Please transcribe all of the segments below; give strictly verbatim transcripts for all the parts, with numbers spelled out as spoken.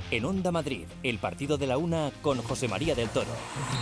En Onda Madrid, el partido de la una con José María del Toro.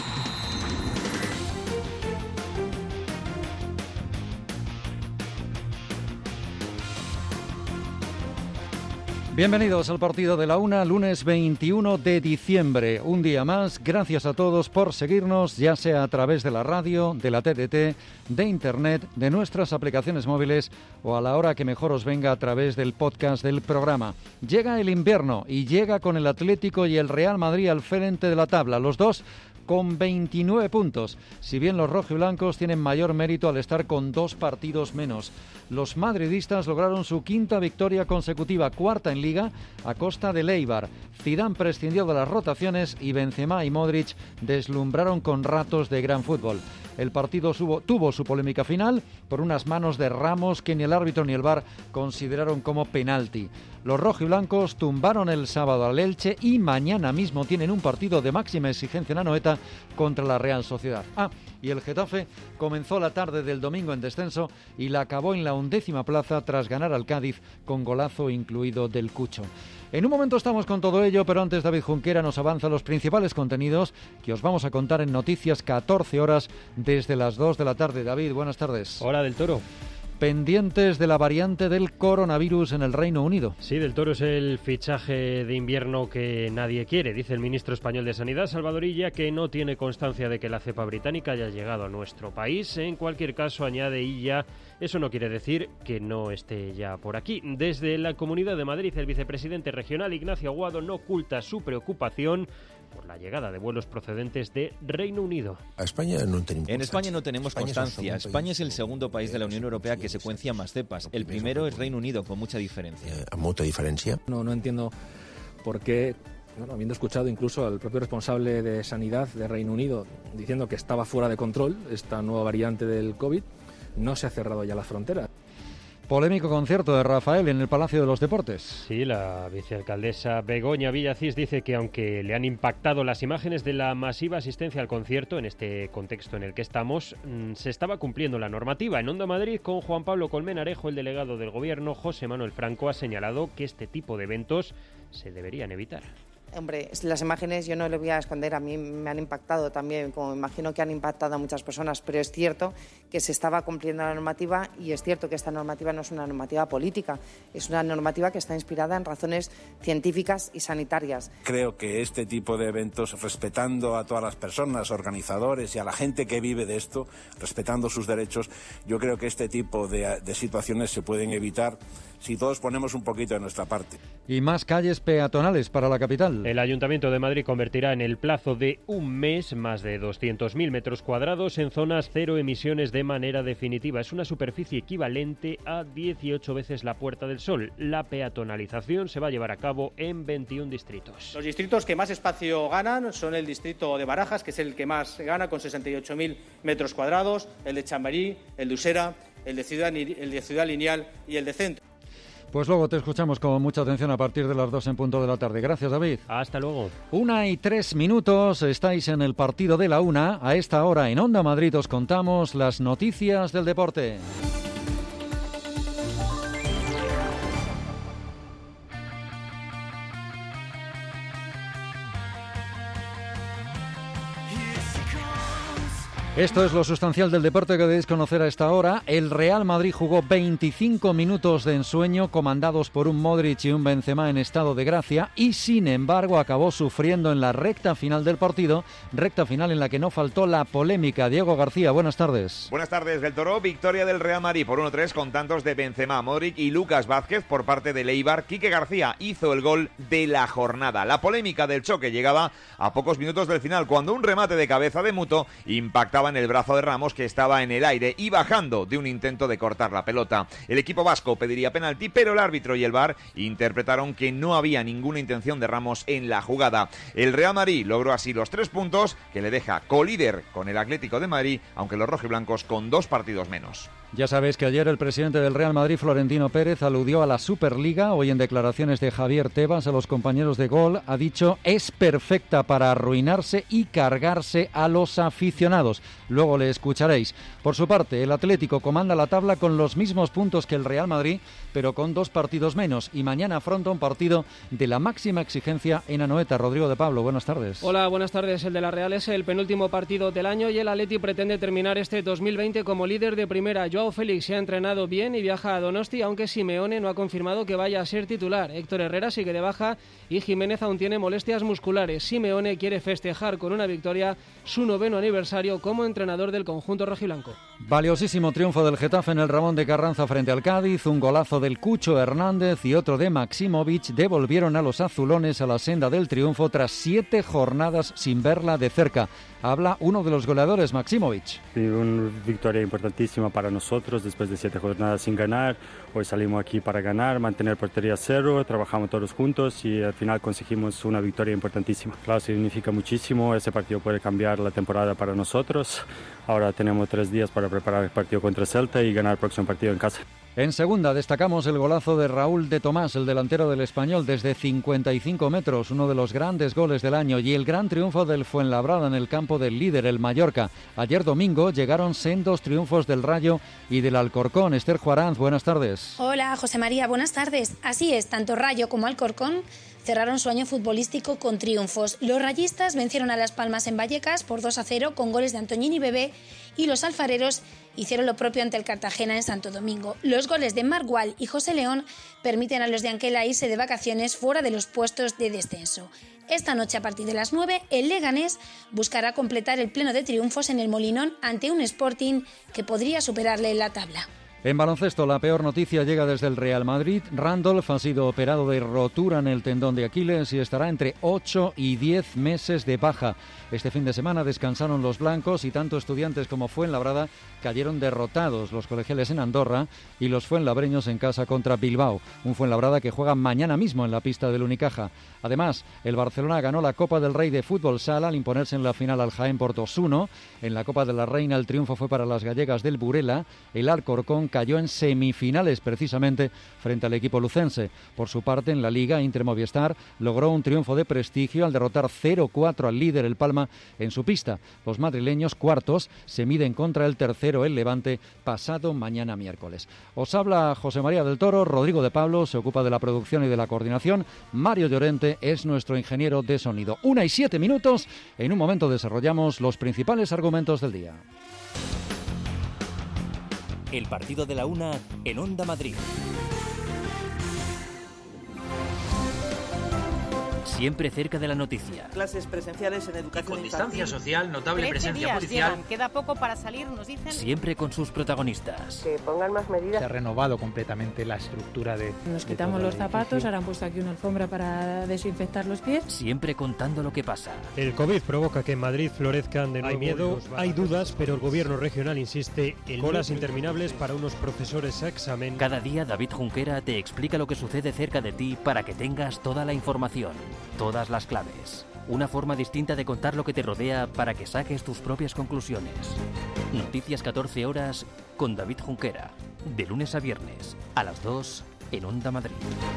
Bienvenidos al partido de la una, lunes veintiuno de diciembre. Un día más, gracias a todos por seguirnos, ya sea a través de la radio, de la T D T, de internet, de nuestras aplicaciones móviles o a la hora que mejor os venga a través del podcast del programa. Llega el invierno y llega con el Atlético y el Real Madrid al frente de la tabla, los dos con veintinueve puntos, si bien los rojiblancos tienen mayor mérito al estar con dos partidos menos. Los madridistas lograron su quinta victoria consecutiva, cuarta en Liga, a costa del Eibar. Zidane prescindió de las rotaciones y Benzema y Modric deslumbraron con ratos de gran fútbol. El partido subo, tuvo su polémica final por unas manos de Ramos que ni el árbitro ni el V A R consideraron como penalti. Los rojiblancos tumbaron el sábado al Elche y mañana mismo tienen un partido de máxima exigencia en Anoeta contra la Real Sociedad. Ah, y el Getafe comenzó la tarde del domingo en descenso y la acabó en la undécima plaza tras ganar al Cádiz con golazo incluido del Cucho. En un momento estamos con todo ello, pero antes David Junquera nos avanza los principales contenidos que os vamos a contar en Noticias catorce horas desde las dos de la tarde. David, buenas tardes. Hola, del Toro. Pendientes de la variante del coronavirus en el Reino Unido. Sí, del Toro es el fichaje de invierno que nadie quiere. Dice el ministro español de Sanidad, Salvador Illa, que no tiene constancia de que la cepa británica haya llegado a nuestro país. En cualquier caso, añade Illa, eso no quiere decir que no esté ya por aquí. Desde la Comunidad de Madrid, el vicepresidente regional Ignacio Aguado no oculta su preocupación por la llegada de vuelos procedentes de Reino Unido. A España no tenemos en España no tenemos España constancia. Es España es el segundo país de la Unión Europea que secuencia más cepas. El primero es Reino Unido, con mucha diferencia. Eh, ¿Mucha diferencia? No, no entiendo por qué, bueno, habiendo escuchado incluso al propio responsable de Sanidad de Reino Unido diciendo que estaba fuera de control esta nueva variante del COVID, no se ha cerrado ya la frontera. Polémico concierto de Rafael en el Palacio de los Deportes. Sí, la vicealcaldesa Begoña Villacís dice que aunque le han impactado las imágenes de la masiva asistencia al concierto, en este contexto en el que estamos, mmm, se estaba cumpliendo la normativa. En Onda Madrid, con Juan Pablo Colmenarejo, el delegado del Gobierno, José Manuel Franco, ha señalado que este tipo de eventos se deberían evitar. Hombre, las imágenes yo no le voy a esconder, a mí me han impactado también, como imagino que han impactado a muchas personas, pero es cierto que se estaba cumpliendo la normativa y es cierto que esta normativa no es una normativa política, es una normativa que está inspirada en razones científicas y sanitarias. Creo que este tipo de eventos, respetando a todas las personas, organizadores y a la gente que vive de esto, respetando sus derechos, yo creo que este tipo de, de situaciones se pueden evitar si todos ponemos un poquito de nuestra parte. Y más calles peatonales para la capital. El Ayuntamiento de Madrid convertirá en el plazo de un mes más de doscientos mil metros cuadrados en zonas cero emisiones de manera definitiva. Es una superficie equivalente a dieciocho veces la Puerta del Sol. La peatonalización se va a llevar a cabo en veintiún distritos. Los distritos que más espacio ganan son el distrito de Barajas, que es el que más gana, con sesenta y ocho mil metros cuadrados, el de Chamberí, el de Usera, el de Ciudad, el de Ciudad Lineal y el de Centro. Pues luego te escuchamos con mucha atención a partir de las dos en punto de la tarde. Gracias, David. Hasta luego. Una y tres minutos, estáis en el partido de la una. A esta hora en Onda Madrid os contamos las noticias del deporte. Esto es lo sustancial del deporte que debéis conocer a esta hora. El Real Madrid jugó veinticinco minutos de ensueño comandados por un Modric y un Benzema en estado de gracia y sin embargo acabó sufriendo en la recta final del partido, recta final en la que no faltó la polémica. Diego García, buenas tardes. Buenas tardes, del Toro. Victoria del Real Madrid por uno tres con tantos de Benzema, Modric y Lucas Vázquez por parte del Eibar. Quique García hizo el gol de la jornada. La polémica del choque llegaba a pocos minutos del final cuando un remate de cabeza de Muto impactaba en el brazo de Ramos, que estaba en el aire y bajando de un intento de cortar la pelota. El equipo vasco pediría penalti, pero el árbitro y el V A R interpretaron que no había ninguna intención de Ramos en la jugada. El Real Madrid logró así los tres puntos que le deja colíder con el Atlético de Madrid, aunque los rojiblancos con dos partidos menos. Ya sabéis que ayer el presidente del Real Madrid, Florentino Pérez, aludió a la Superliga. Hoy en declaraciones de Javier Tebas a los compañeros de Gol ha dicho es perfecta para arruinarse y cargarse a los aficionados. Luego le escucharéis. Por su parte, el Atlético comanda la tabla con los mismos puntos que el Real Madrid, pero con dos partidos menos. Y mañana afronta un partido de la máxima exigencia en Anoeta. Rodrigo de Pablo, buenas tardes. Hola, buenas tardes. El de la Real es el penúltimo partido del año y el Atleti pretende terminar este dos mil veinte como líder de primera. Joao Félix se ha entrenado bien y viaja a Donosti, aunque Simeone no ha confirmado que vaya a ser titular. Héctor Herrera sigue de baja y Jiménez aún tiene molestias musculares. Simeone quiere festejar con una victoria su noveno aniversario como entrenador del conjunto rojiblanco. Valiosísimo triunfo del Getafe en el Ramón de Carranza frente al Cádiz. Un golazo del Cucho Hernández y otro de Maximovic devolvieron a los azulones a la senda del triunfo tras siete jornadas sin verla de cerca. Habla uno de los goleadores, Maximovic. Sí, una victoria importantísima para nosotros después de siete jornadas sin ganar. Hoy salimos aquí para ganar, mantener portería cero, trabajamos todos juntos y al final conseguimos una victoria importantísima. Claro, significa muchísimo, ese partido puede cambiar la temporada para nosotros. Ahora tenemos tres días para preparar el partido contra Celta y ganar el próximo partido en casa. En segunda destacamos el golazo de Raúl de Tomás, el delantero del Español, desde cincuenta y cinco metros, uno de los grandes goles del año, y el gran triunfo del Fuenlabrada en el campo del líder, el Mallorca. Ayer domingo llegaron sendos triunfos del Rayo y del Alcorcón. Esther Juaranz, buenas tardes. Hola, José María, buenas tardes. Así es, tanto Rayo como Alcorcón cerraron su año futbolístico con triunfos. Los rayistas vencieron a Las Palmas en Vallecas por dos a cero con goles de Antoñín y Bebé, y los alfareros hicieron lo propio ante el Cartagena en Santo Domingo. Los goles de Marc Gual y José León permiten a los de Anquela irse de vacaciones fuera de los puestos de descenso. Esta noche, a partir de las nueve, el Leganés buscará completar el pleno de triunfos en el Molinón ante un Sporting que podría superarle en la tabla. En baloncesto, la peor noticia llega desde el Real Madrid. Randolph ha sido operado de rotura en el tendón de Aquiles y estará entre ocho y diez meses de baja. Este fin de semana descansaron los blancos y tanto Estudiantes como Fuenlabrada cayeron derrotados, los colegiales en Andorra y los fuenlabreños en casa contra Bilbao. Un Fuenlabrada que juega mañana mismo en la pista del Unicaja. Además, el Barcelona ganó la Copa del Rey de Fútbol Sala al imponerse en la final al Jaén por dos uno. En la Copa de la Reina el triunfo fue para las gallegas del Burela. El Alcorcón cayó en semifinales precisamente frente al equipo lucense. Por su parte, en la Liga, Inter Movistar logró un triunfo de prestigio al derrotar cero cuatro al líder el Palma en su pista. Los madrileños, cuartos, se miden contra el tercero, el Levante, pasado mañana miércoles. Os habla José María del Toro. Rodrigo de Pablo se ocupa de la producción y de la coordinación. Mario Llorente es nuestro ingeniero de sonido. Una y siete minutos. En un momento desarrollamos los principales argumentos del día. El partido de la una en Onda Madrid. Siempre cerca de la noticia. Clases presenciales en educación con distancia social, notable presencia policial. Llegan. Queda poco para salir, nos dicen. Siempre con sus protagonistas. Que pongan más medidas. Se ha renovado completamente la estructura de... Nos quitamos los zapatos, ahora han puesto aquí una alfombra para desinfectar los pies. Siempre contando lo que pasa. El COVID provoca que en Madrid florezcan de nuevo. Hay miedo, hay dudas, pero el gobierno regional insiste en colas interminables para unos profesores a examen. Cada día David Junquera te explica lo que sucede cerca de ti para que tengas toda la información. Todas las claves. Una forma distinta de contar lo que te rodea para que saques tus propias conclusiones. Noticias catorce horas con David Junquera. De lunes a viernes, a las dos, en Onda Madrid.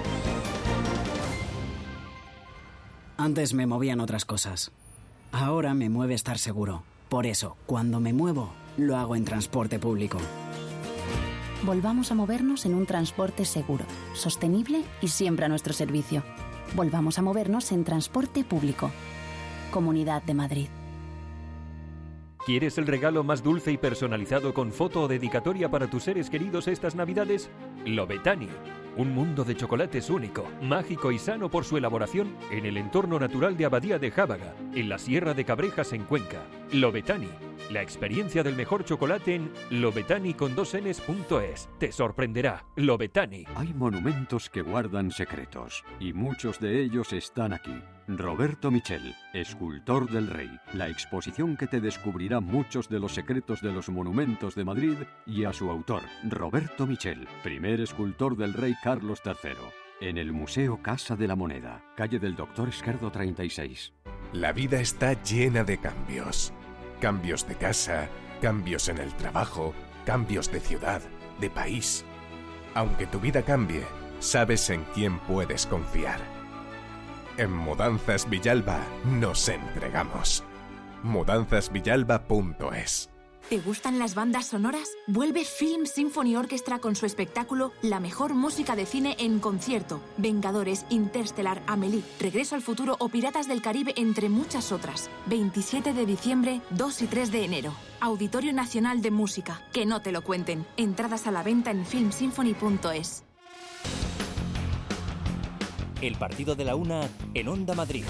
Antes me movían otras cosas. Ahora me mueve estar seguro. Por eso, cuando me muevo, lo hago en transporte público. Volvamos a movernos en un transporte seguro, sostenible y siempre a nuestro servicio. Volvamos a movernos en transporte público. Comunidad de Madrid. ¿Quieres el regalo más dulce y personalizado con foto o dedicatoria para tus seres queridos estas Navidades? Lobetani. Un mundo de chocolates único, mágico y sano por su elaboración en el entorno natural de Abadía de Jábaga, en la Sierra de Cabrejas en Cuenca. Lobetani. La experiencia del mejor chocolate en lobetani con dos enes punto es. Te sorprenderá. Lobetani. Hay monumentos que guardan secretos y muchos de ellos están aquí. Roberto Michel, escultor del Rey. La exposición que te descubrirá muchos de los secretos de los monumentos de Madrid y a su autor, Roberto Michel, primer escultor del Rey Carlos tercero. En el Museo Casa de la Moneda, calle del Doctor Esquerdo treinta y seis. La vida está llena de cambios. Cambios de casa, cambios en el trabajo, cambios de ciudad, de país. Aunque tu vida cambie, sabes en quién puedes confiar. En Mudanzas Villalba nos entregamos. mudanzas villalba punto es. ¿Te gustan las bandas sonoras? Vuelve Film Symphony Orchestra con su espectáculo La mejor música de cine en concierto. Vengadores, Interstellar, Amélie, Regreso al futuro o Piratas del Caribe, entre muchas otras. veintisiete de diciembre, dos y tres de enero. Auditorio Nacional de Música. Que no te lo cuenten. Entradas a la venta en film symphony punto es. El partido de la una en Onda Madrid.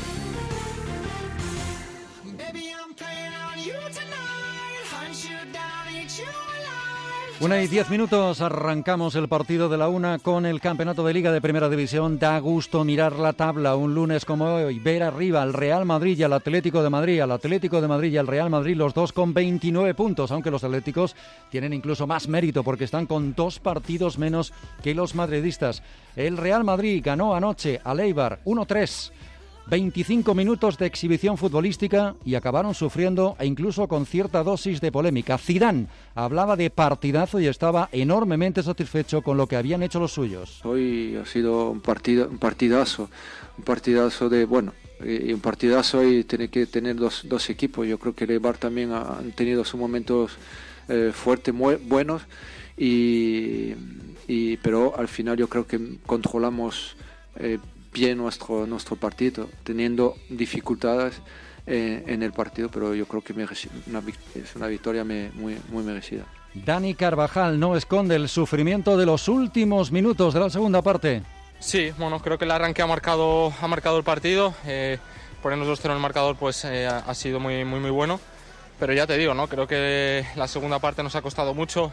Una y diez minutos, arrancamos el partido de la una con el campeonato de Liga de Primera División. Da gusto mirar la tabla un lunes como hoy, ver arriba al Real Madrid y al Atlético de Madrid, al Atlético de Madrid y al Real Madrid, los dos con veintinueve puntos, aunque los atléticos tienen incluso más mérito porque están con dos partidos menos que los madridistas. El Real Madrid ganó anoche al Eibar uno tres. veinticinco minutos de exhibición futbolística y acabaron sufriendo e incluso con cierta dosis de polémica. Zidane hablaba de partidazo y estaba enormemente satisfecho con lo que habían hecho los suyos. Hoy ha sido un, partido, un partidazo, un partidazo de, bueno, y un partidazo y tiene que tener dos, dos equipos. Yo creo que el Eibar también ha, han tenido sus momentos eh, fuertes, muy buenos, y, y, pero al final yo creo que controlamos eh, bien nuestro nuestro partido, teniendo dificultades eh, en el partido, pero yo creo que mereci- una, es una victoria me, muy, muy merecida. Dani Carvajal no esconde el sufrimiento de los últimos minutos de la segunda parte. Sí, bueno, creo que el arranque ha marcado, ha marcado el partido, eh, ponernos dos cero en el marcador pues eh, ha sido muy, muy, muy bueno, pero ya te digo, ¿no? Creo que la segunda parte nos ha costado mucho.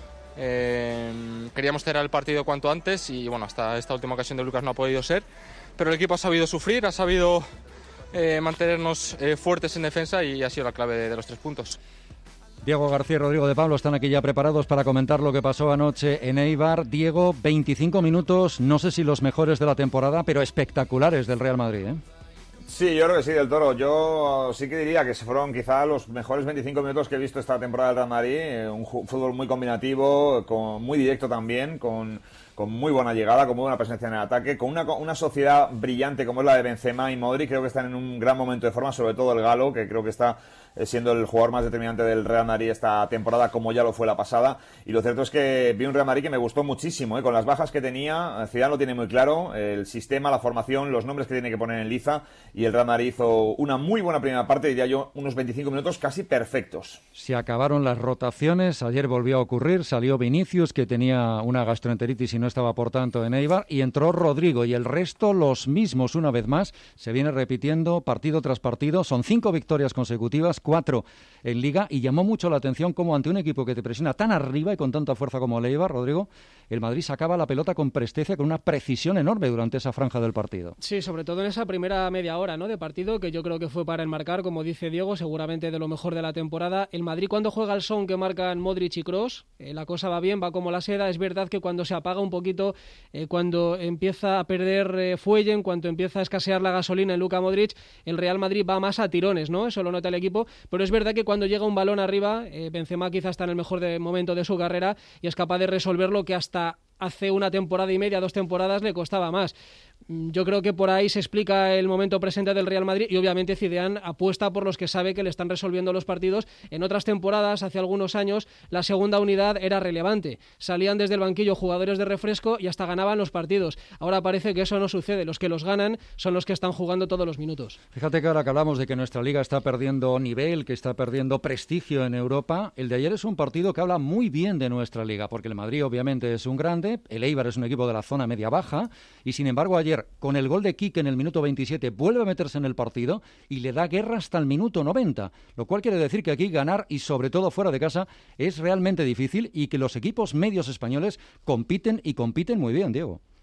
Eh, queríamos cerrar el partido cuanto antes y bueno, hasta esta última ocasión de Lucas no ha podido ser, pero el equipo ha sabido sufrir, ha sabido eh, mantenernos eh, fuertes en defensa y ha sido la clave de, de los tres puntos. Diego García y Rodrigo de Pablo están aquí ya preparados para comentar lo que pasó anoche en Eibar. Diego, veinticinco minutos, no sé si los mejores de la temporada, pero espectaculares del Real Madrid, ¿eh? Sí, yo creo que sí, del Toro. Yo sí que diría que fueron quizá los mejores veinticinco minutos que he visto esta temporada del Real Madrid. Un fútbol muy combinativo, con, muy directo también, con, con muy buena llegada, con muy buena presencia en el ataque, con una, una sociedad brillante como es la de Benzema y Modric. Creo que están en un gran momento de forma, sobre todo el Galo, que creo que está siendo el jugador más determinante del Real Madrid esta temporada, como ya lo fue la pasada. Y lo cierto es que vi un Real Madrid que me gustó muchísimo, ¿eh? Con las bajas que tenía. Zidane lo tiene muy claro, el sistema, la formación, los nombres que tiene que poner en liza, y el Real Madrid hizo una muy buena primera parte, diría yo, unos veinticinco minutos casi perfectos. Se acabaron las rotaciones, ayer volvió a ocurrir, salió Vinicius, que tenía una gastroenteritis y no estaba por tanto en Eibar, y entró Rodrigo, y el resto los mismos una vez más. Se viene repitiendo partido tras partido, son cinco victorias consecutivas, cuatro en Liga, y llamó mucho la atención como ante un equipo que te presiona tan arriba y con tanta fuerza como el Eibar, Rodrigo, el Madrid sacaba la pelota con presteza, con una precisión enorme durante esa franja del partido. Sí, sobre todo en esa primera media hora, ¿no?, de partido, que yo creo que fue para enmarcar, como dice Diego, seguramente de lo mejor de la temporada. El Madrid, cuando juega al son que marcan Modric y Kroos, eh, la cosa va bien, va como la seda. Es verdad que cuando se apaga un poquito, eh, cuando empieza a perder eh, fuelle, en cuanto empieza a escasear la gasolina en Luka Modric, el Real Madrid va más a tirones, ¿no? Eso lo nota el equipo, pero es verdad que cuando llega un balón arriba, eh, Benzema quizás está en el mejor de, momento de su carrera y es capaz de resolver lo que hasta hace una temporada y media, dos temporadas, le costaba más. Yo creo que por ahí se explica el momento presente del Real Madrid y obviamente Zidane apuesta por los que sabe que le están resolviendo los partidos. En otras temporadas, hace algunos años, la segunda unidad era relevante. Salían desde el banquillo jugadores de refresco y hasta ganaban los partidos. Ahora parece que eso no sucede. Los que los ganan son los que están jugando todos los minutos. Fíjate que ahora que hablamos de que nuestra liga está perdiendo nivel, que está perdiendo prestigio en Europa, el de ayer es un partido que habla muy bien de nuestra liga, porque el Madrid obviamente es un grande, el Eibar es un equipo de la zona media-baja, y sin embargo ayer, con el gol de Quique en el minuto veintisiete, vuelve a meterse en el partido y le da guerra hasta el minuto noventa, lo cual quiere decir que aquí ganar, y sobre todo fuera de casa, es realmente difícil y que los equipos medios españoles compiten y compiten muy bien, Diego.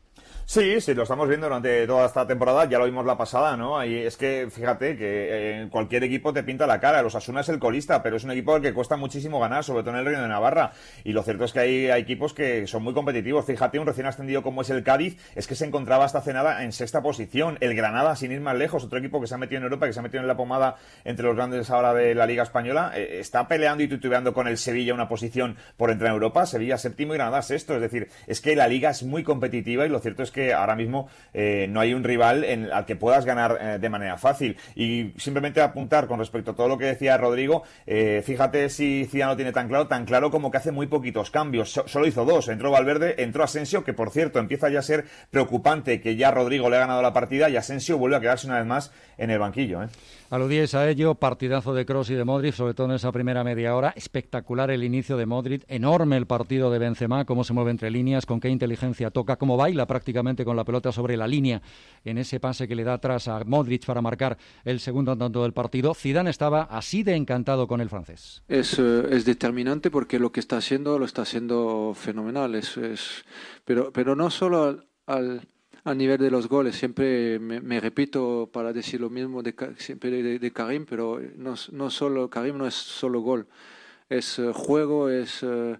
Sí, sí, lo estamos viendo durante toda esta temporada, ya lo vimos la pasada, ¿no? Y es que, fíjate, que en cualquier equipo te pinta la cara, el Osasuna es el colista, pero es un equipo al que cuesta muchísimo ganar, sobre todo en el Reino de Navarra, y lo cierto es que hay, hay equipos que son muy competitivos. Fíjate, un recién ascendido como es el Cádiz, es que se encontraba hasta hace nada en sexta posición, el Granada, sin ir más lejos, otro equipo que se ha metido en Europa, que se ha metido en la pomada entre los grandes ahora de la Liga Española, eh, está peleando y titubeando con el Sevilla una posición por entrar en Europa, Sevilla séptimo y Granada sexto, es decir, es que la Liga es muy competitiva y lo cierto es que ahora mismo Eh, no hay un rival en, al que puedas ganar eh, de manera fácil. Y simplemente apuntar con respecto a todo lo que decía Rodrigo, eh, fíjate si Zidane lo tiene tan claro, tan claro como que hace muy poquitos cambios. So, solo hizo dos, entró Valverde, entró Asensio, que por cierto empieza ya a ser preocupante que ya Rodrigo le ha ganado la partida y Asensio vuelve a quedarse una vez más en el banquillo, ¿eh? Aludíais a ello, partidazo de Kroos y de Modric, sobre todo en esa primera media hora. Espectacular el inicio de Modric, enorme el partido de Benzema, cómo se mueve entre líneas, con qué inteligencia toca, cómo baila prácticamente con la pelota sobre la línea en ese pase que le da atrás a Modric para marcar el segundo tanto del partido. Zidane estaba así de encantado con el francés. Es, uh, es determinante porque lo que está haciendo lo está haciendo fenomenal, es, es... Pero, pero no solo al... al... a nivel de los goles, siempre me, me repito para decir lo mismo de, siempre de, de Karim, pero no, no solo Karim no es solo gol, es uh, juego, es, uh,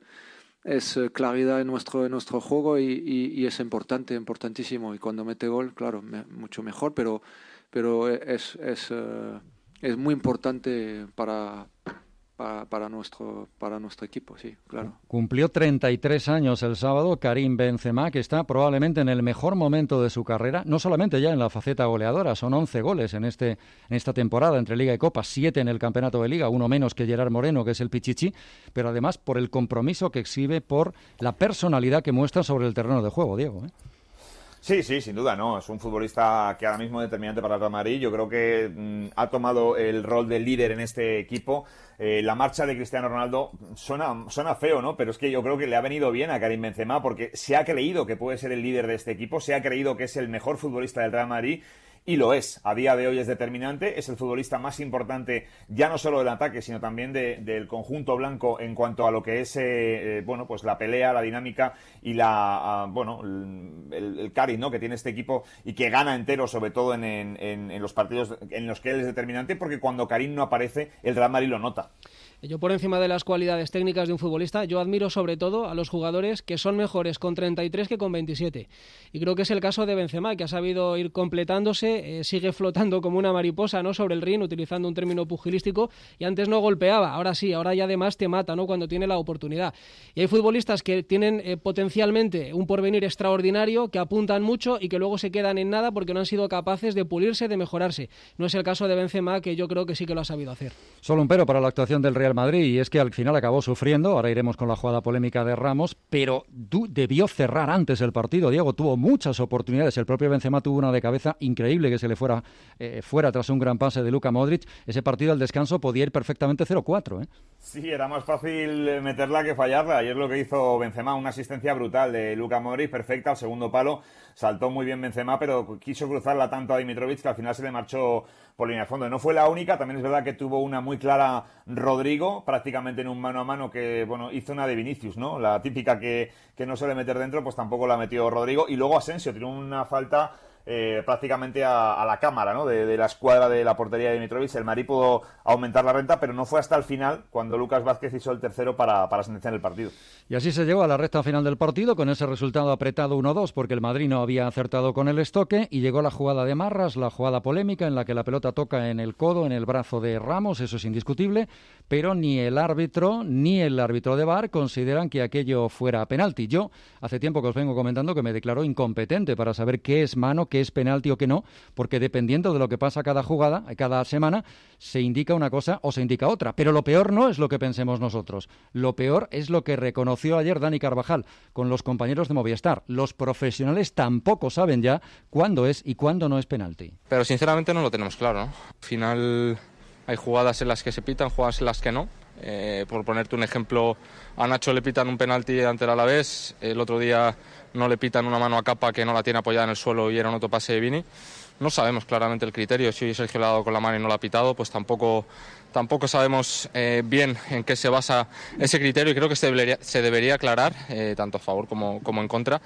es uh, claridad en nuestro, en nuestro juego y, y, y es importante, importantísimo. Y cuando mete gol, claro, me, mucho mejor, pero, pero es, es, uh, es muy importante para... Para, para, nuestro, para nuestro equipo, sí, claro. Cumplió treinta y tres años el sábado Karim Benzema, que está probablemente en el mejor momento de su carrera, no solamente ya en la faceta goleadora, son once goles en, este, en esta temporada entre Liga y Copa, siete en el Campeonato de Liga, uno menos que Gerard Moreno, que es el Pichichi, pero además por el compromiso que exhibe, por la personalidad que muestra sobre el terreno de juego, Diego, ¿eh? Sí, sí, sin duda, no. Es un futbolista que ahora mismo es determinante para el Real Madrid. Yo creo que mmm, ha tomado el rol de líder en este equipo. Eh, la marcha de Cristiano Ronaldo suena, suena feo, ¿no? Pero es que yo creo que le ha venido bien a Karim Benzema porque se ha creído que puede ser el líder de este equipo, se ha creído que es el mejor futbolista del Real Madrid. Y lo es, a día de hoy es determinante, es el futbolista más importante ya no solo del ataque, sino también de, del conjunto blanco en cuanto a lo que es eh, eh, bueno, pues la pelea, la dinámica y la uh, bueno el, el cariz, ¿no?, que tiene este equipo y que gana entero, sobre todo en, en, en los partidos en los que él es determinante, porque cuando Karim no aparece, el Real Madrid lo nota. Yo, por encima de las cualidades técnicas de un futbolista, yo admiro sobre todo a los jugadores que son mejores con treinta y tres que con veintisiete. Y creo que es el caso de Benzema, que ha sabido ir completándose, eh, sigue flotando como una mariposa, ¿no?, sobre el ring, utilizando un término pugilístico, y antes no golpeaba, ahora sí, ahora ya además te mata, ¿no?, cuando tiene la oportunidad. Y hay futbolistas que tienen eh, potencialmente un porvenir extraordinario, que apuntan mucho y que luego se quedan en nada porque no han sido capaces de pulirse, de mejorarse. No es el caso de Benzema, que yo creo que sí que lo ha sabido hacer. Solo un pero para la actuación del Real Madrid, y es que al final acabó sufriendo, ahora iremos con la jugada polémica de Ramos, pero debió cerrar antes el partido, Diego, tuvo muchas oportunidades, el propio Benzema tuvo una de cabeza increíble que se le fuera eh, fuera tras un gran pase de Luka Modric. Ese partido al descanso podía ir perfectamente cero cuatro, ¿eh? Sí, era más fácil meterla que fallarla, y es lo que hizo Benzema, una asistencia brutal de Luka Modric, perfecta al segundo palo, saltó muy bien Benzema, pero quiso cruzarla tanto a Dimitrovic que al final se le marchó por línea de fondo. No fue la única, también es verdad que tuvo una muy clara Rodrigo, prácticamente en un mano a mano, que bueno, hizo una de Vinicius, ¿no? La típica que, que no suele meter dentro, pues tampoco la metió Rodrigo. Y luego Asensio tiró una falta eh, prácticamente a, a la cámara, ¿no?, de, de la escuadra de la portería de Dimitrovic. El Madrid pudo aumentar la renta, pero no fue hasta el final cuando Lucas Vázquez hizo el tercero para, para sentenciar el partido. Y así se llegó a la recta final del partido con ese resultado apretado uno dos, porque el Madrid no había acertado con el estoque, y llegó la jugada de Marras, la jugada polémica en la que la pelota toca en el codo, en el brazo de Ramos, eso es indiscutible, pero ni el árbitro ni el árbitro de V A R consideran que aquello fuera penalti. Yo hace tiempo que os vengo comentando que me declaro incompetente para saber qué es mano, qué es penalti o qué no, porque dependiendo de lo que pasa cada jugada, cada semana, se indica una cosa o se indica otra. Pero lo peor no es lo que pensemos nosotros. Lo peor es lo que reconoció ayer Dani Carvajal con los compañeros de Movistar. Los profesionales tampoco saben ya cuándo es y cuándo no es penalti. Pero sinceramente no lo tenemos claro, ¿no? Al final hay jugadas en las que se pitan, jugadas en las que no. Eh, por ponerte un ejemplo, a Nacho le pitan un penalti ante el Alavés, el otro día no le pitan una mano a Capa que no la tiene apoyada en el suelo y era un autopase de Vini. No sabemos claramente el criterio, si Sergio le ha dado con la mano y no la ha pitado, pues tampoco, tampoco sabemos eh, bien en qué se basa ese criterio, y creo que se debería, se debería aclarar, eh, tanto a favor como, como en contra,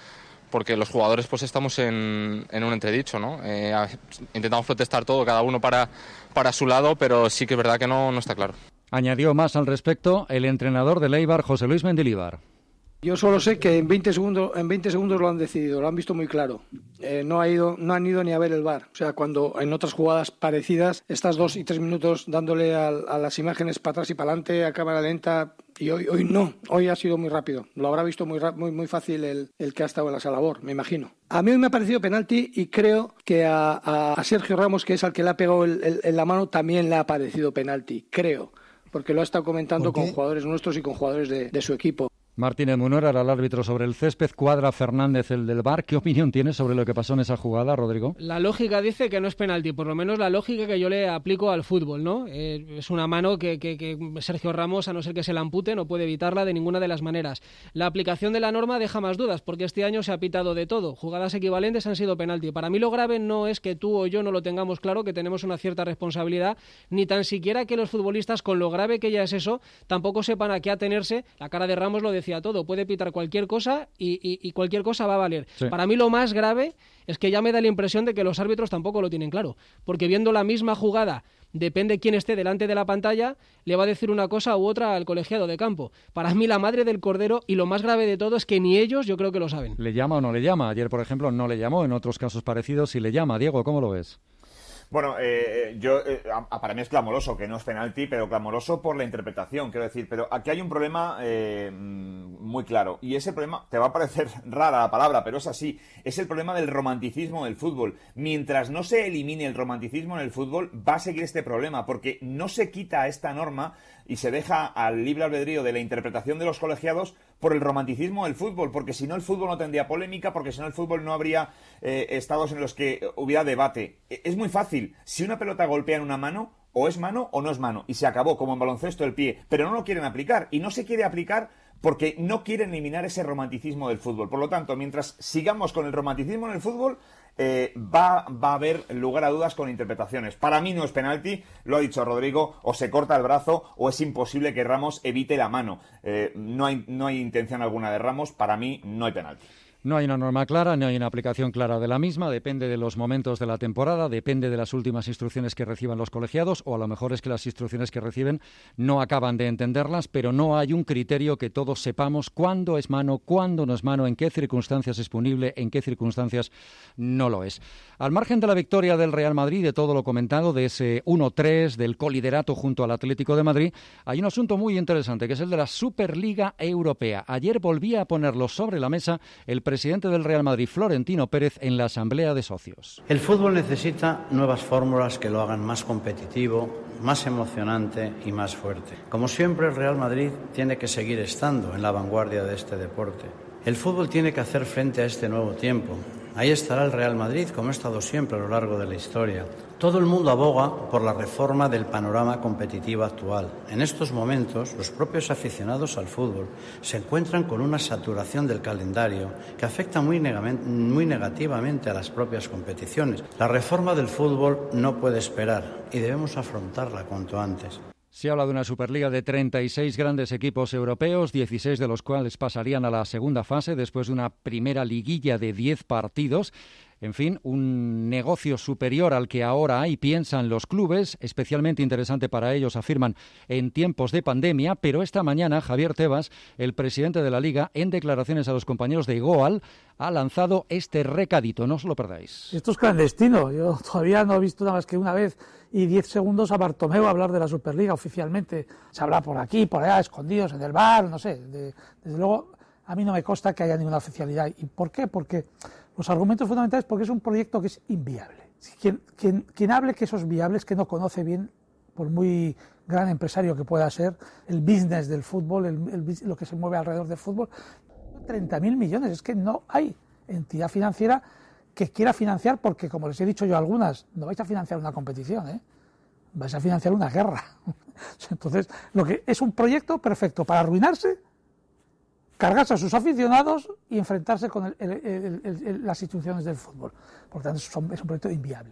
porque los jugadores pues estamos en, en un entredicho, ¿no? Eh, intentamos protestar todo, cada uno para, para su lado, pero sí que es verdad que no, no está claro. Añadió más al respecto el entrenador del Eibar, José Luis Mendilibar. Yo solo sé que en veinte segundos, en veinte segundos lo han decidido, lo han visto muy claro. Eh, no, ha ido, no han ido ni a ver el V A R. O sea, cuando en otras jugadas parecidas estás dos y tres minutos dándole a, a las imágenes para atrás y para adelante, a cámara lenta, y hoy, hoy no, hoy ha sido muy rápido. Lo habrá visto muy, muy, muy fácil el, el que ha estado en la sala labor, me imagino. A mí hoy me ha parecido penalti y creo que a, a, a Sergio Ramos, que es al que le ha pegado el, el, en la mano, también le ha parecido penalti, creo, porque lo ha estado comentando con jugadores nuestros y con jugadores de, de su equipo. Martínez Munora era el árbitro sobre el césped, Cuadra Fernández el del V A R. ¿Qué opinión tienes sobre lo que pasó en esa jugada, Rodrigo? La lógica dice que no es penalti, por lo menos la lógica que yo le aplico al fútbol, ¿no? Eh, es una mano que, que, que Sergio Ramos, a no ser que se la ampute, no puede evitarla de ninguna de las maneras. La aplicación de la norma deja más dudas, porque este año se ha pitado de todo. Jugadas equivalentes han sido penalti. Para mí lo grave no es que tú o yo no lo tengamos claro, que tenemos una cierta responsabilidad, ni tan siquiera que los futbolistas, con lo grave que ya es eso, tampoco sepan a qué atenerse. La cara de Ramos lo decía todo, puede pitar cualquier cosa y, y, y cualquier cosa va a valer. Sí. Para mí lo más grave es que ya me da la impresión de que los árbitros tampoco lo tienen claro, porque viendo la misma jugada, depende quién esté delante de la pantalla, le va a decir una cosa u otra al colegiado de campo. Para mí la madre del cordero, y lo más grave de todo es que ni ellos yo creo que lo saben. ¿Le llama o no le llama? Ayer, por ejemplo, no le llamó, en otros casos parecidos sí le llama. Diego, ¿cómo lo ves? Bueno, eh, yo eh, a, para mí es clamoroso, que no es penalti, pero clamoroso por la interpretación, quiero decir. Pero aquí hay un problema eh, muy claro, y ese problema, te va a parecer rara la palabra, pero es así, es el problema del romanticismo del fútbol. Mientras no se elimine el romanticismo en el fútbol, va a seguir este problema, porque no se quita esta norma y se deja al libre albedrío de la interpretación de los colegiados por el romanticismo del fútbol, porque si no el fútbol no tendría polémica, porque si no el fútbol no habría eh, estados en los que hubiera debate. Es muy fácil, si una pelota golpea en una mano, o es mano o no es mano, y se acabó, como en baloncesto el pie, pero no lo quieren aplicar, y no se quiere aplicar porque no quieren eliminar ese romanticismo del fútbol. Por lo tanto, mientras sigamos con el romanticismo en el fútbol, eh, va, va a haber lugar a dudas con interpretaciones. Para mí no es penalti, lo ha dicho Rodrigo, o se corta el brazo o es imposible que Ramos evite la mano. Eh, no hay, no hay intención alguna de Ramos, para mí no hay penalti. No hay una norma clara, no hay una aplicación clara de la misma, depende de los momentos de la temporada, depende de las últimas instrucciones que reciban los colegiados, o a lo mejor es que las instrucciones que reciben no acaban de entenderlas, pero no hay un criterio que todos sepamos cuándo es mano, cuándo no es mano, en qué circunstancias es punible, en qué circunstancias no lo es. Al margen de la victoria del Real Madrid, de todo lo comentado, de ese uno tres, del coliderato junto al Atlético de Madrid, hay un asunto muy interesante, que es el de la Superliga Europea. Ayer volvía a ponerlo sobre la mesa el presidente del Real Madrid, Florentino Pérez, en la Asamblea de Socios. El fútbol necesita nuevas fórmulas que lo hagan más competitivo, más emocionante y más fuerte. Como siempre, el Real Madrid tiene que seguir estando en la vanguardia de este deporte. El fútbol tiene que hacer frente a este nuevo tiempo. Ahí estará el Real Madrid, como ha estado siempre a lo largo de la historia. Todo el mundo aboga por la reforma del panorama competitivo actual. En estos momentos, los propios aficionados al fútbol se encuentran con una saturación del calendario que afecta muy, neg- muy negativamente a las propias competiciones. La reforma del fútbol no puede esperar y debemos afrontarla cuanto antes. Se habla de una Superliga de treinta y seis grandes equipos europeos, dieciséis de los cuales pasarían a la segunda fase después de una primera liguilla de diez partidos. En fin, un negocio superior al que ahora hay, piensan los clubes, especialmente interesante para ellos, afirman, en tiempos de pandemia, pero esta mañana Javier Tebas, el presidente de la Liga, en declaraciones a los compañeros de Goal, ha lanzado este recadito, no os lo perdáis. Esto es clandestino, yo todavía no he visto nada más que una vez y diez segundos a Bartomeu hablar de la Superliga oficialmente. Se habla por aquí, por allá, escondidos en el bar, no sé, de, desde luego a mí no me consta que haya ninguna oficialidad. ¿Y por qué? Porque los argumentos fundamentales, porque es un proyecto que es inviable. Quien, quien, quien hable que eso es viable es que no conoce bien, por muy gran empresario que pueda ser, el business del fútbol, el, el, lo que se mueve alrededor del fútbol. treinta mil millones, es que no hay entidad financiera que quiera financiar, porque como les he dicho yo a algunas, no vais a financiar una competición, ¿eh? vais a financiar una guerra. Entonces, lo que es un proyecto perfecto para arruinarse, cargarse a sus aficionados y enfrentarse con el, el, el, el, el, las instituciones del fútbol. Por tanto, es un, es un proyecto inviable.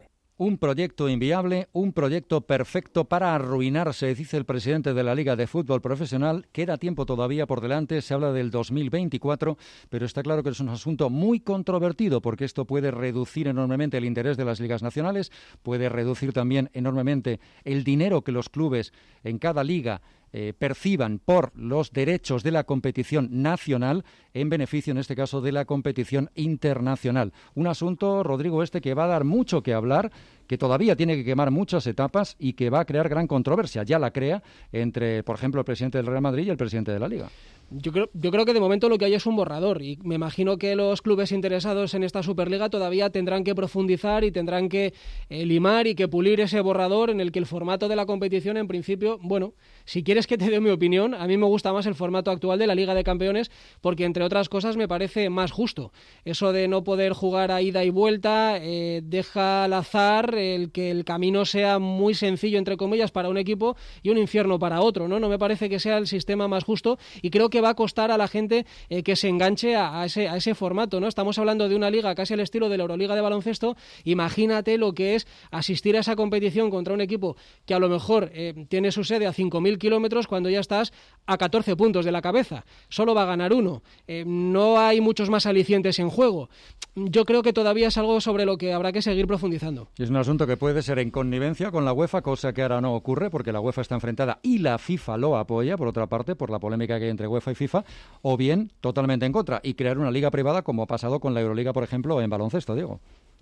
Un proyecto inviable, un proyecto perfecto para arruinarse, dice el presidente de la Liga de Fútbol Profesional. Queda tiempo todavía por delante, se habla del dos mil veinticuatro, pero está claro que es un asunto muy controvertido porque esto puede reducir enormemente el interés de las ligas nacionales, puede reducir también enormemente el dinero que los clubes en cada liga Eh, perciban por los derechos de la competición nacional en beneficio, en este caso, de la competición internacional. Un asunto, Rodrigo, este que va a dar mucho que hablar, que todavía tiene que quemar muchas etapas y que va a crear gran controversia. Ya la crea entre, por ejemplo, el presidente del Real Madrid y el presidente de la Liga. Yo creo, yo creo que de momento lo que hay es un borrador y me imagino que los clubes interesados en esta Superliga todavía tendrán que profundizar y tendrán que eh, limar y que pulir ese borrador en el que el formato de la competición, en principio, bueno, si quieres que te dé mi opinión, a mí me gusta más el formato actual de la Liga de Campeones porque, entre otras cosas, me parece más justo. Eso de no poder jugar a ida y vuelta eh, deja al azar el que el camino sea muy sencillo, entre comillas, para un equipo y un infierno para otro, ¿no? No me parece que sea el sistema más justo y creo que va a costar a la gente eh, que se enganche a, a, ese, a ese formato, ¿no? Estamos hablando de una liga casi al estilo de la Euroliga de baloncesto. Imagínate lo que es asistir a esa competición contra un equipo que a lo mejor eh, tiene su sede a cinco mil kilómetros cuando ya estás a catorce puntos de la cabeza. Solo va a ganar uno. Eh, no hay muchos más alicientes en juego. Yo creo que todavía es algo sobre lo que habrá que seguir profundizando. Es un asunto que puede ser en connivencia con la UEFA, cosa que ahora no ocurre porque la UEFA está enfrentada y la FIFA lo apoya, por otra parte, por la polémica que hay entre UEFA y FIFA, o bien totalmente en contra y crear una liga privada como ha pasado con la Euroliga, por ejemplo, en baloncesto, Diego.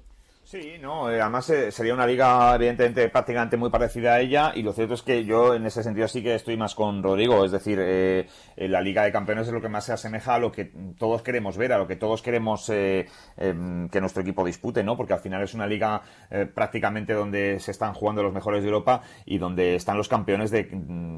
Sí, no, eh, además eh, sería una liga evidentemente prácticamente muy parecida a ella y lo cierto es que yo en ese sentido sí que estoy más con Rodrigo, es decir, eh, eh, la Liga de Campeones es lo que más se asemeja a lo que todos queremos ver, a lo que todos queremos eh, eh, que nuestro equipo dispute, ¿no? Porque al final es una liga eh, prácticamente donde se están jugando los mejores de Europa y donde están los campeones de,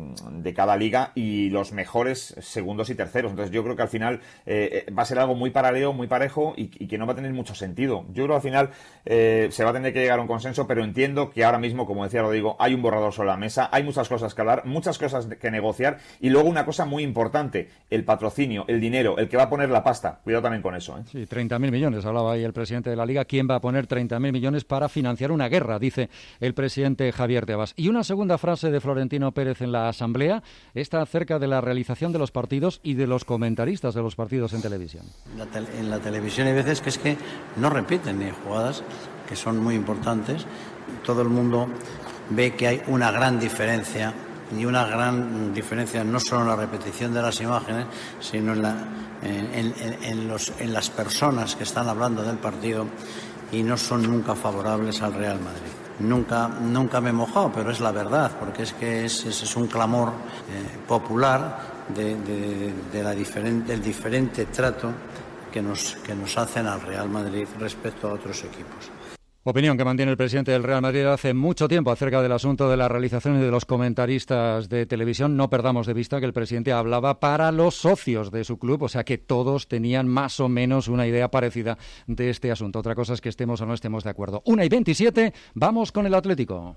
de cada liga y los mejores segundos y terceros, entonces yo creo que al final eh, va a ser algo muy paralelo, muy parejo y, y que no va a tener mucho sentido. Yo creo al final eh, Eh, se va a tener que llegar a un consenso, pero entiendo que ahora mismo, como decía Rodrigo, hay un borrador sobre la mesa, hay muchas cosas que hablar, muchas cosas que negociar y luego una cosa muy importante, el patrocinio, el dinero, el que va a poner la pasta. Cuidado también con eso, ¿eh? Sí, treinta mil millones, hablaba ahí el presidente de la Liga. ¿Quién va a poner treinta mil millones para financiar una guerra? Dice el presidente Javier Tebas. Y una segunda frase de Florentino Pérez en la Asamblea está acerca de la realización de los partidos y de los comentaristas de los partidos en televisión. La te- en la televisión hay veces que es que no repiten ni jugadas que son muy importantes. Todo el mundo ve que hay una gran diferencia y una gran diferencia no solo en la repetición de las imágenes, sino en, la, en, en, en, los, en las personas que están hablando del partido y no son nunca favorables al Real Madrid. Nunca, nunca me he mojado, pero es la verdad, porque es que es, es, es un clamor eh, popular de, de, de la diferente, del diferente trato que nos, que nos hacen al Real Madrid respecto a otros equipos. Opinión que mantiene el presidente del Real Madrid hace mucho tiempo acerca del asunto de la realización y de los comentaristas de televisión. No perdamos de vista que el presidente hablaba para los socios de su club, o sea que todos tenían más o menos una idea parecida de este asunto. Otra cosa es que estemos o no estemos de acuerdo. una y veintisiete, vamos con el Atlético.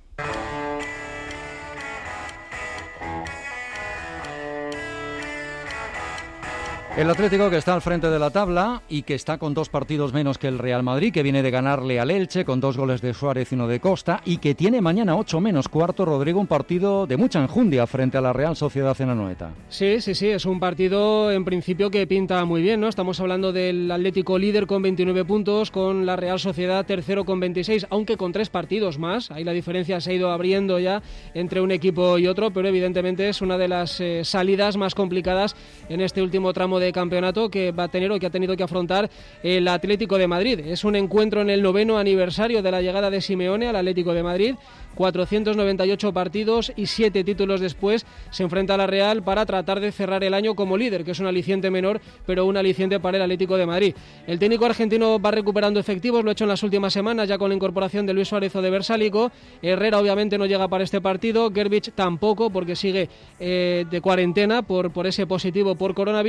El Atlético, que está al frente de la tabla y que está con dos partidos menos que el Real Madrid, que viene de ganarle al Elche con dos goles de Suárez y uno de Costa, y que tiene mañana ocho menos cuarto, Rodrigo, un partido de mucha enjundia frente a la Real Sociedad en Anoeta. Sí, sí, sí, es un partido en principio que pinta muy bien, ¿no? Estamos hablando del Atlético líder con veintinueve puntos, con la Real Sociedad tercero con veintiséis, aunque con tres partidos más. Ahí la diferencia se ha ido abriendo ya entre un equipo y otro, pero evidentemente es una de las eh, salidas más complicadas en este último tramo de de campeonato que va a tener o que ha tenido que afrontar el Atlético de Madrid. Es un encuentro en el noveno aniversario de la llegada de Simeone al Atlético de Madrid. cuatrocientos noventa y ocho partidos y siete títulos después se enfrenta a la Real para tratar de cerrar el año como líder, que es un aliciente menor, pero un aliciente para el Atlético de Madrid. El técnico argentino va recuperando efectivos, lo ha hecho en las últimas semanas ya con la incorporación de Luis Suárez o de Bersálico. Herrera obviamente no llega para este partido, Gervich tampoco porque sigue eh, de cuarentena por, por ese positivo por coronavirus, y el que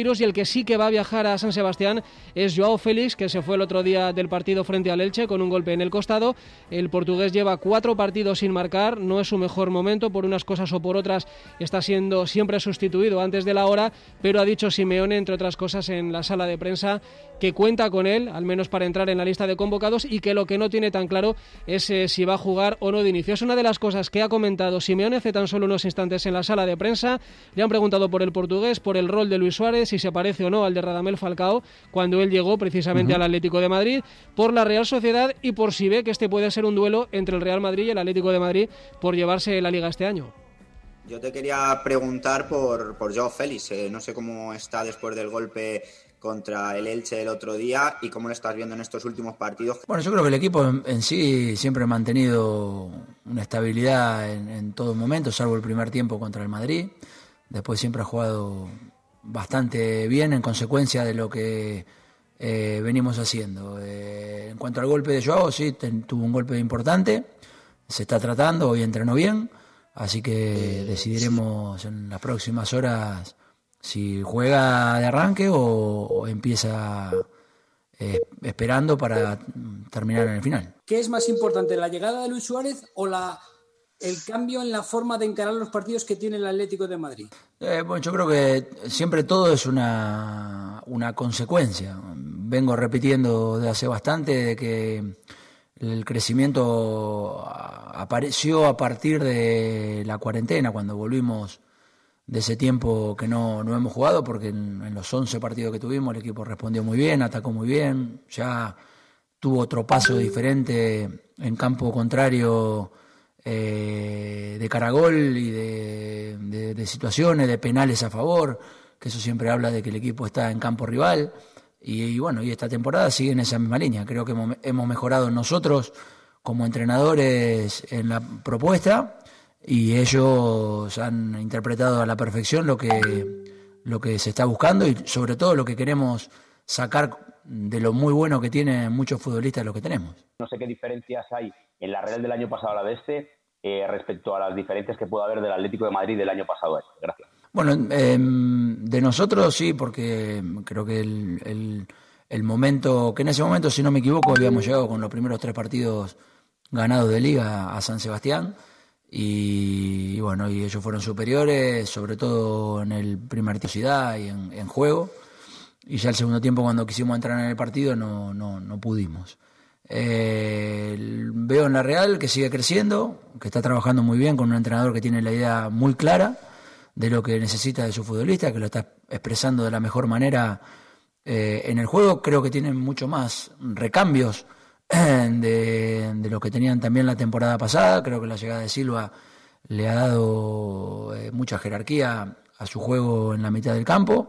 sí que va a viajar a San Sebastián es Joao Félix, que se fue el otro día del partido frente al Elche con un golpe en el costado. El portugués lleva cuatro partidos sin marcar, no es su mejor momento, por unas cosas o por otras está siendo siempre sustituido antes de la hora, pero ha dicho Simeone, entre otras cosas, en la sala de prensa, que cuenta con él, al menos para entrar en la lista de convocados, y que lo que no tiene tan claro es eh, si va a jugar o no de inicio. Es una de las cosas que ha comentado Simeone hace tan solo unos instantes en la sala de prensa. Le han preguntado por el portugués, por el rol de Luis Suárez, si se parece o no al de Radamel Falcao cuando él llegó precisamente uh-huh. al Atlético de Madrid, por la Real Sociedad y por si ve que este puede ser un duelo entre el Real Madrid y el Atlético de Madrid por llevarse la Liga este año. Yo te quería preguntar por, por Joao Félix, eh, no sé cómo está después del golpe contra el Elche el otro día y cómo lo estás viendo en estos últimos partidos. Bueno, yo creo que el equipo en, en sí siempre ha mantenido una estabilidad en, en todo momento, salvo el primer tiempo contra el Madrid. Después siempre ha jugado bastante bien en consecuencia de lo que eh, venimos haciendo. Eh, en cuanto al golpe de Joao, sí, ten, tuvo un golpe importante, se está tratando, hoy entrenó bien, así que decidiremos en las próximas horas si juega de arranque o, o empieza eh, esperando para terminar en el final. ¿Qué es más importante, la llegada de Luis Suárez o la, el cambio en la forma de encarar los partidos que tiene el Atlético de Madrid? Eh, bueno, yo creo que siempre todo es una, una consecuencia. Vengo repitiendo de hace bastante de que el crecimiento apareció a partir de la cuarentena, cuando volvimos de ese tiempo que no, no hemos jugado, porque en, en los once partidos que tuvimos el equipo respondió muy bien, atacó muy bien, ya tuvo otro paso diferente en campo contrario eh, de cara a gol y de, de, de situaciones, de penales a favor, que eso siempre habla de que el equipo está en campo rival, y, y bueno, y esta temporada sigue en esa misma línea. Creo que hemos, hemos mejorado nosotros como entrenadores en la propuesta, y ellos han interpretado a la perfección lo que, lo que se está buscando y sobre todo lo que queremos sacar de lo muy bueno que tienen muchos futbolistas los que tenemos. No sé qué diferencias hay en la Real del año pasado a la de este eh, respecto a las diferencias que puede haber del Atlético de Madrid del año pasado a este. Gracias. Bueno, eh, de nosotros sí, porque creo que el, el, el momento, que en ese momento, si no me equivoco, habíamos llegado con los primeros tres partidos ganados de Liga a San Sebastián. Y, y bueno, y ellos fueron superiores, sobre todo en el primer tiempo y en, en juego, y ya el segundo tiempo, cuando quisimos entrar en el partido, no, no, no pudimos. Eh, veo en la Real que sigue creciendo, que está trabajando muy bien con un entrenador que tiene la idea muy clara de lo que necesita de su futbolista, que lo está expresando de la mejor manera eh, en el juego. Creo que tienen mucho más recambios De, de lo que tenían también la temporada pasada. Creo que la llegada de Silva le ha dado eh, mucha jerarquía a su juego en la mitad del campo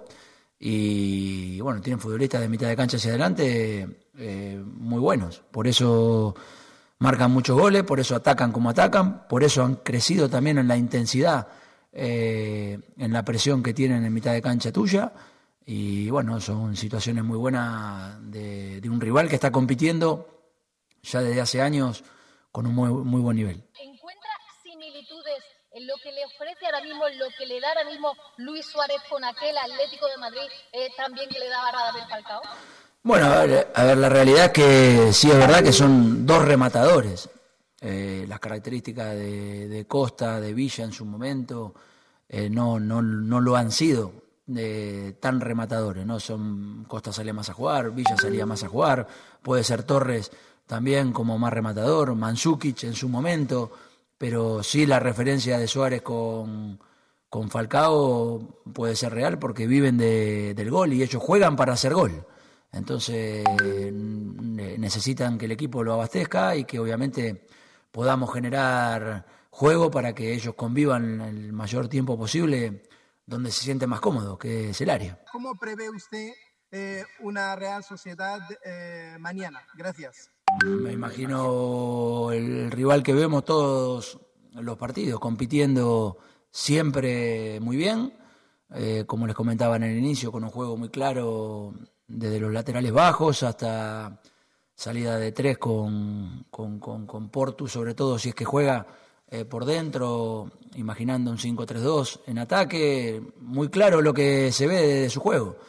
y bueno, tienen futbolistas de mitad de cancha hacia adelante eh, muy buenos, por eso marcan muchos goles, por eso atacan como atacan, por eso han crecido también en la intensidad, eh, en la presión que tienen en mitad de cancha tuya. Y bueno, son situaciones muy buenas de, de un rival que está compitiendo ya desde hace años con un muy, muy buen nivel. ¿Encuentra similitudes en lo que le ofrece ahora mismo, en lo que le da ahora mismo Luis Suárez con aquel Atlético de Madrid eh, también que le daba Radamel Falcao? Bueno, a ver, a ver, la realidad es que sí es verdad que son dos rematadores. Eh, las características de, de Costa, de Villa en su momento, eh, no, no, no lo han sido eh, tan rematadores, ¿no? Son, Costa salía más a jugar, Villa salía más a jugar, puede ser Torres también como más rematador, Mandzukic en su momento, pero sí la referencia de Suárez con, con Falcao puede ser real porque viven de, del gol y ellos juegan para hacer gol. Entonces necesitan que el equipo lo abastezca y que obviamente podamos generar juego para que ellos convivan el mayor tiempo posible donde se siente más cómodo, que es el área. ¿Cómo prevé usted eh, una Real Sociedad eh, mañana? Gracias. Me imagino el rival que vemos todos los partidos, compitiendo siempre muy bien, eh, como les comentaba en el inicio, con un juego muy claro desde los laterales bajos hasta salida de tres con, con, con, con Portu, sobre todo si es que juega eh, por dentro, imaginando un cinco tres dos en ataque, muy claro lo que se ve de su juego.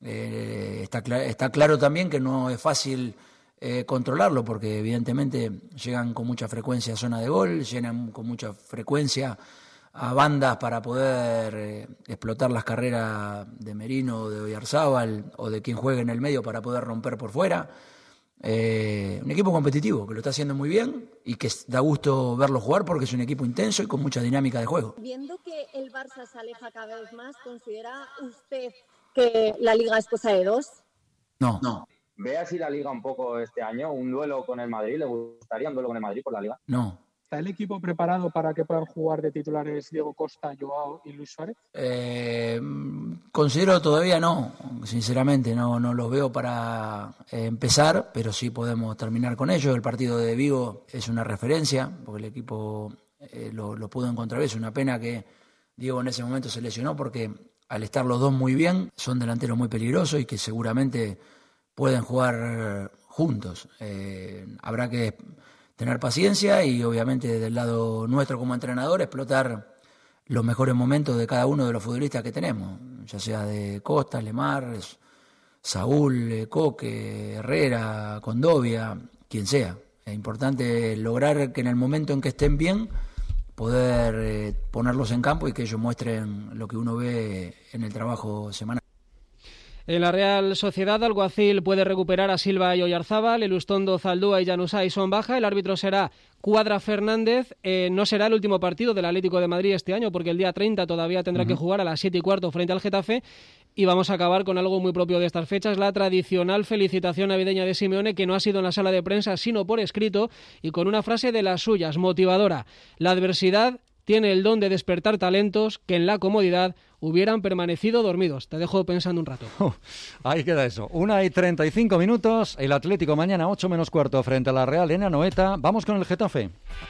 Eh, está, cl- está claro también que no es fácil eh, controlarlo, porque evidentemente llegan con mucha frecuencia a zona de gol, llegan con mucha frecuencia a bandas para poder eh, explotar las carreras de Merino o de Oyarzábal o de quien juegue en el medio para poder romper por fuera. Eh, un equipo competitivo que lo está haciendo muy bien y que da gusto verlo jugar porque es un equipo intenso y con mucha dinámica de juego. Viendo que el Barça se aleja cada vez más, ¿considera usted que la Liga es cosa de dos? No. No. ¿Ve así la Liga un poco este año? ¿Un duelo con el Madrid? ¿Le gustaría un duelo con el Madrid por la Liga? No. ¿Está el equipo preparado para que puedan jugar de titulares Diego Costa, Joao y Luis Suárez? Eh, considero todavía no, sinceramente, no, no los veo para eh, empezar, pero sí podemos terminar con ellos. El partido de Vigo es una referencia, porque el equipo eh, lo, lo pudo encontrar. Es una pena que Diego en ese momento se lesionó, porque al estar los dos muy bien, son delanteros muy peligrosos y que seguramente pueden jugar juntos. Eh, habrá que tener paciencia y obviamente del lado nuestro como entrenador explotar los mejores momentos de cada uno de los futbolistas que tenemos, ya sea de Costa, Lemar, Saúl, Coque, Herrera, Condovia, quien sea. Es importante lograr que en el momento en que estén bien poder eh, ponerlos en campo y que ellos muestren lo que uno ve en el trabajo semanal. En la Real Sociedad, Alguacil puede recuperar a Silva y Oyarzábal, Elustondo, Zaldúa y Januzaj son baja. El árbitro será Cuadra Fernández. Eh, no será el último partido del Atlético de Madrid este año, porque el día treinta todavía tendrá uh-huh. que jugar a las siete y cuarto frente al Getafe. Y vamos a acabar con algo muy propio de estas fechas, la tradicional felicitación navideña de Simeone, que no ha sido en la sala de prensa, sino por escrito, y con una frase de las suyas, motivadora. La adversidad tiene el don de despertar talentos que en la comodidad hubieran permanecido dormidos. Te dejo pensando un rato. Uh, ahí queda eso. Una y treinta y cinco minutos. El Atlético mañana ocho menos cuarto frente a la Real en Anoeta. Vamos con el Getafe.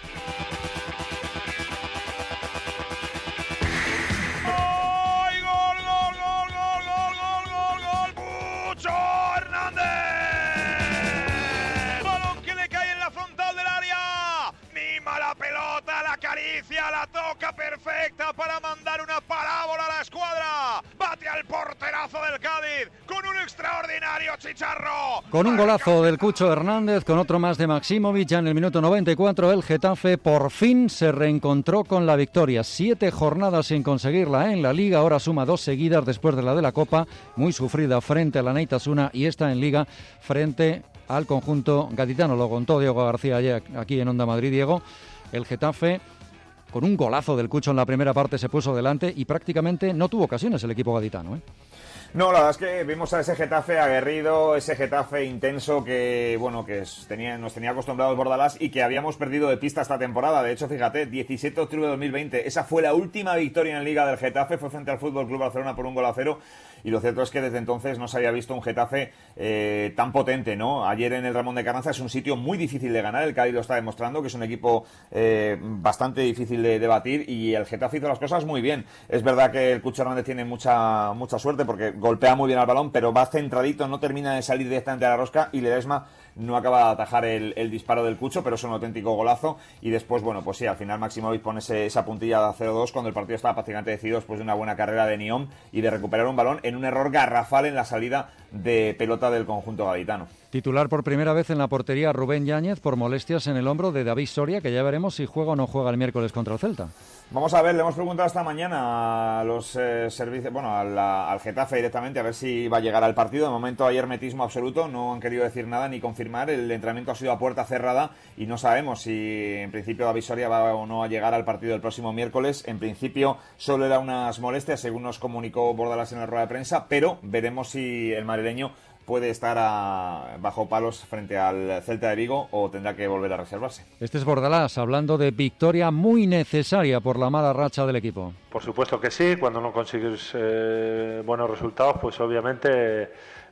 La toca perfecta para mandar una parábola a la escuadra. Bate al porterazo del Cádiz con un extraordinario chicharro. Con un golazo del Cucho Hernández, con otro más de Maximovic, ya en el minuto noventa y cuatro el Getafe por fin se reencontró con la victoria. Siete jornadas sin conseguirla en la Liga, ahora suma dos seguidas después de la de la Copa, muy sufrida frente a la Neitasuna, y esta en Liga frente al conjunto gaditano. Lo contó Diego García ayer aquí en Onda Madrid. Diego, el Getafe con un golazo del Cucho en la primera parte se puso delante y prácticamente no tuvo ocasiones el equipo gaditano, ¿eh? No, la verdad es que vimos a ese Getafe aguerrido, ese Getafe intenso que, bueno, que tenía, nos tenía acostumbrados Bordalás y que habíamos perdido de pista esta temporada. De hecho, fíjate, diecisiete de octubre de dos mil veinte, esa fue la última victoria en Liga del Getafe, fue frente al Fútbol Club Barcelona por un gol a cero. Y lo cierto es que desde entonces no se había visto un Getafe eh, tan potente, ¿no? Ayer en el Ramón de Carranza es un sitio muy difícil de ganar, el Cádiz lo está demostrando, que es un equipo eh, bastante difícil de, de batir, y el Getafe hizo las cosas muy bien. Es verdad que el Cucho Hernández tiene mucha, mucha suerte porque golpea muy bien al balón, pero va centradito, no termina de salir directamente a la rosca, y Ledesma no acaba de atajar el, el disparo del Cucho, pero es un auténtico golazo. Y después, bueno, pues sí, al final Maximovic pone ese, esa puntilla de cero dos cuando el partido estaba prácticamente decidido después de una buena carrera de Niom y de recuperar un balón en un error garrafal en la salida de pelota del conjunto gaditano. Titular por primera vez en la portería Rubén Yáñez por molestias en el hombro de David Soria, que ya veremos si juega o no juega el miércoles contra el Celta. Vamos a ver, le hemos preguntado esta mañana a los eh, servicios, bueno, a la, al Getafe directamente, a ver si va a llegar al partido. De momento hay hermetismo absoluto, no han querido decir nada ni confirmar. El entrenamiento ha sido a puerta cerrada y no sabemos si en principio David Soria va o no a llegar al partido del próximo miércoles. En principio solo era unas molestias, según nos comunicó Bordalás en la rueda de prensa, pero veremos si el madrileño puede estar a, bajo palos frente al Celta de Vigo o tendrá que volver a reservarse. Este es Bordalás hablando de victoria muy necesaria por la mala racha del equipo. Por supuesto que sí, cuando no consigues eh, buenos resultados, pues obviamente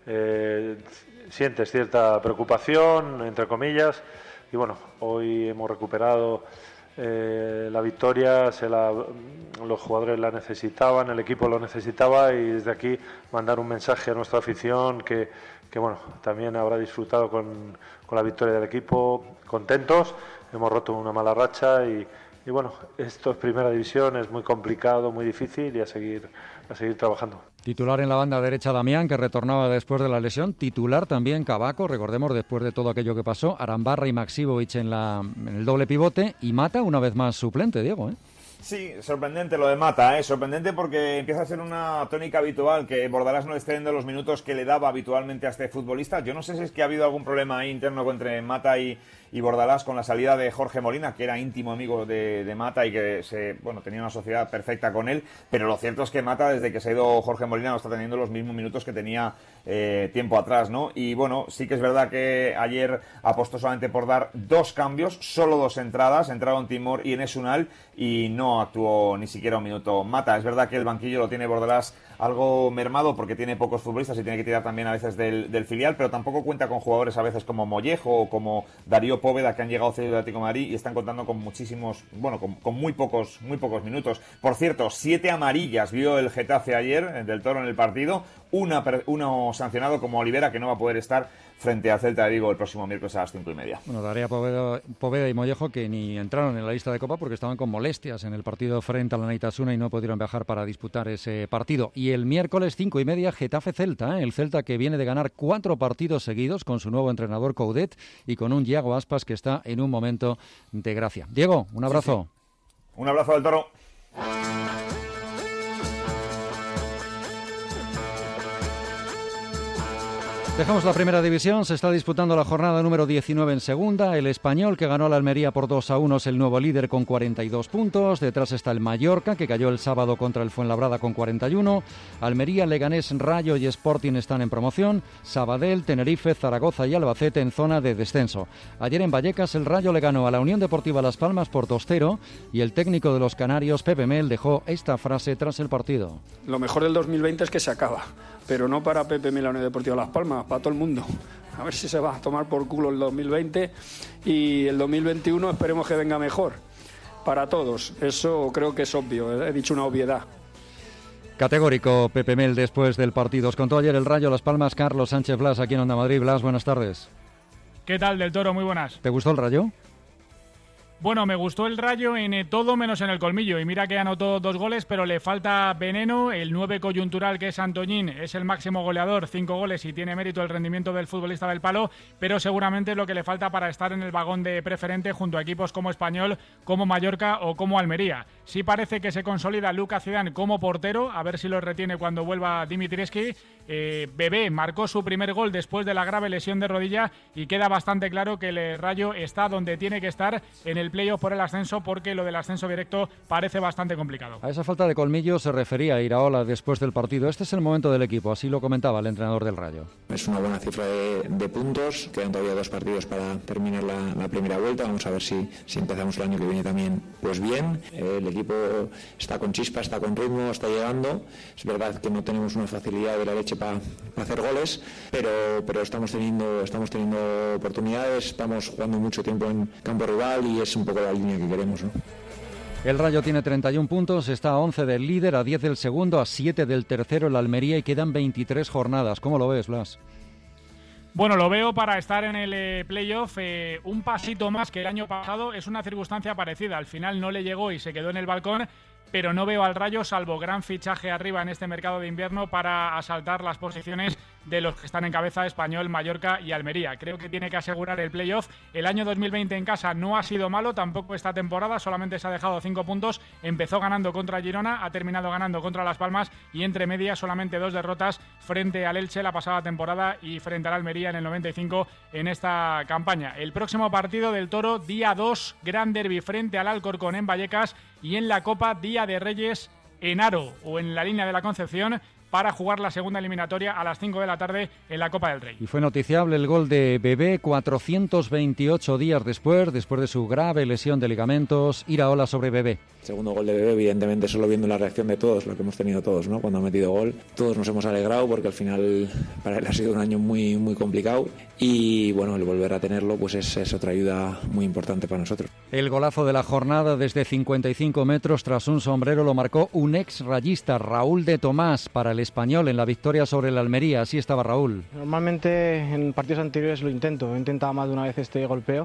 eh, sientes cierta preocupación, entre comillas, y bueno, hoy hemos recuperado eh, la victoria, se la, los jugadores la necesitaban, el equipo lo necesitaba, y desde aquí mandar un mensaje a nuestra afición que, que bueno, también habrá disfrutado con, con la victoria del equipo, contentos, hemos roto una mala racha y, y bueno, esto es primera división, es muy complicado, muy difícil y a seguir, a seguir trabajando. Titular en la banda derecha Damián, que retornaba después de la lesión. Titular también Cavaco, recordemos, después de todo aquello que pasó. Arambarra y Maxivovic en, la, en el doble pivote. Y Mata una vez más suplente, Diego, ¿eh? Sí, sorprendente lo de Mata, ¿eh? Sorprendente porque empieza a ser una tónica habitual que Bordalás no esté dando los minutos que le daba habitualmente a este futbolista. Yo no sé si es que ha habido algún problema ahí interno entre Mata y, y Bordalás con la salida de Jorge Molina, que era íntimo amigo de, de Mata y que se, bueno, tenía una sociedad perfecta con él, pero lo cierto es que Mata, desde que se ha ido Jorge Molina, no está teniendo los mismos minutos que tenía eh, tiempo atrás, ¿no? Y bueno, sí que es verdad que ayer apostó solamente por dar dos cambios, solo dos entradas, entraron Timor y Enes Unal, y no actuó ni siquiera un minuto Mata. Es verdad que el banquillo lo tiene Bordalás algo mermado porque tiene pocos futbolistas y tiene que tirar también a veces del, del filial, pero tampoco cuenta con jugadores a veces como Mollejo o como Darío Póveda, que han llegado cedidos del Atlético de Madrid y están contando con muchísimos, bueno, con, con muy pocos muy pocos minutos. Por cierto, siete amarillas vio el Getafe ayer del Toro en el partido, una, uno sancionado como Olivera, que no va a poder estar frente al Celta de Vigo el próximo miércoles a las cinco y media. Bueno, Darío Poveda, Poveda y Mollejo, que ni entraron en la lista de Copa porque estaban con molestias en el partido frente a la Naitasuna y no pudieron viajar para disputar ese partido. Y el miércoles cinco y media, Getafe-Celta, ¿eh? El Celta que viene de ganar cuatro partidos seguidos con su nuevo entrenador Coudet y con un Iago Aspas que está en un momento de gracia. Diego, un abrazo. Sí, sí. Un abrazo del Toro. Dejamos la primera división, se está disputando la jornada número diecinueve en segunda. El Español, que ganó a la Almería por dos a uno, es el nuevo líder con cuarenta y dos puntos. Detrás está el Mallorca, que cayó el sábado contra el Fuenlabrada con cuarenta y uno. Almería, Leganés, Rayo y Sporting están en promoción. Sabadell, Tenerife, Zaragoza y Albacete en zona de descenso. Ayer en Vallecas el Rayo le ganó a la Unión Deportiva Las Palmas por dos cero y el técnico de los canarios, Pepe Mel, dejó esta frase tras el partido. Lo mejor del dos mil veinte es que se acaba, pero no para Pepe Mel, la Unión Deportiva Las Palmas, para todo el mundo. A ver si se va a tomar por culo el dos mil veinte y el dos mil veintiuno esperemos que venga mejor para todos. Eso creo que es obvio, he dicho una obviedad. Categórico Pepe Mel después del partido. Os contó ayer el Rayo Las Palmas, Carlos Sánchez Blas, aquí en Onda Madrid. Blas, buenas tardes. ¿Qué tal, del Toro? Muy buenas. ¿Te gustó el Rayo? Bueno, me gustó el Rayo en eh, todo menos en el colmillo. Y mira que anotó dos goles, pero le falta veneno. El nueve coyuntural, que es Antoñín, es el máximo goleador, cinco goles, y tiene mérito el rendimiento del futbolista del palo, pero seguramente es lo que le falta para estar en el vagón de preferente junto a equipos como Español, como Mallorca o como Almería. Sí parece que se consolida Lucas Zidane como portero, a ver si lo retiene cuando vuelva Dimitrievski. Eh, Bebé marcó su primer gol después de la grave lesión de rodilla y queda bastante claro que el Rayo está donde tiene que estar en el playoff por el ascenso, porque lo del ascenso directo parece bastante complicado. A esa falta de colmillo se refería Iraola después del partido. Este es el momento del equipo, así lo comentaba el entrenador del Rayo. Es una buena cifra de, de puntos, quedan todavía dos partidos para terminar la, la primera vuelta, vamos a ver si, si empezamos el año que viene también pues bien. Eh, el equipo está con chispa, está con ritmo, está llegando. Es verdad que no tenemos una facilidad de la leche para pa hacer goles, pero, pero estamos teniendo, estamos teniendo oportunidades, estamos jugando mucho tiempo en campo rival y es un poco la línea que queremos, ¿no? El Rayo tiene treinta y un puntos, está a once del líder, a diez del segundo, a siete del tercero el Almería, y quedan veintitrés jornadas. ¿Cómo lo ves, Blas? Bueno, lo veo para estar en el eh, playoff eh, un pasito más que el año pasado. Es una circunstancia parecida, al final no le llegó y se quedó en el balcón, pero no veo al Rayo, salvo gran fichaje arriba en este mercado de invierno, para asaltar las posiciones de los que están en cabeza, Español, Mallorca y Almería. Creo que tiene que asegurar el playoff. El año dos mil veinte en casa no ha sido malo, tampoco esta temporada, solamente se ha dejado cinco puntos. Empezó ganando contra Girona, ha terminado ganando contra Las Palmas y entre medias solamente dos derrotas frente al Elche la pasada temporada y frente al Almería en el noventa y cinco en esta campaña. El próximo partido del Toro, día dos, gran derbi frente al Alcorcón en Vallecas, y en la Copa, Día de Reyes en Aro o en la línea de la Concepción, para jugar la segunda eliminatoria a las cinco de la tarde en la Copa del Rey. Y fue noticiable el gol de Bebé cuatrocientos veintiocho días después, después de su grave lesión de ligamentos. Iraola sobre Bebé. Segundo gol de Bebé, evidentemente, solo viendo la reacción de todos, lo que hemos tenido todos, ¿no? Cuando ha metido gol, todos nos hemos alegrado porque al final para él ha sido un año muy, muy complicado y bueno, el volver a tenerlo pues es, es otra ayuda muy importante para nosotros. El golazo de la jornada desde cincuenta y cinco metros tras un sombrero lo marcó un ex rayista, Raúl de Tomás, para el Español en la victoria sobre el Almería. Así estaba Raúl. Normalmente en partidos anteriores lo intento, he intentado más de una vez este golpeo,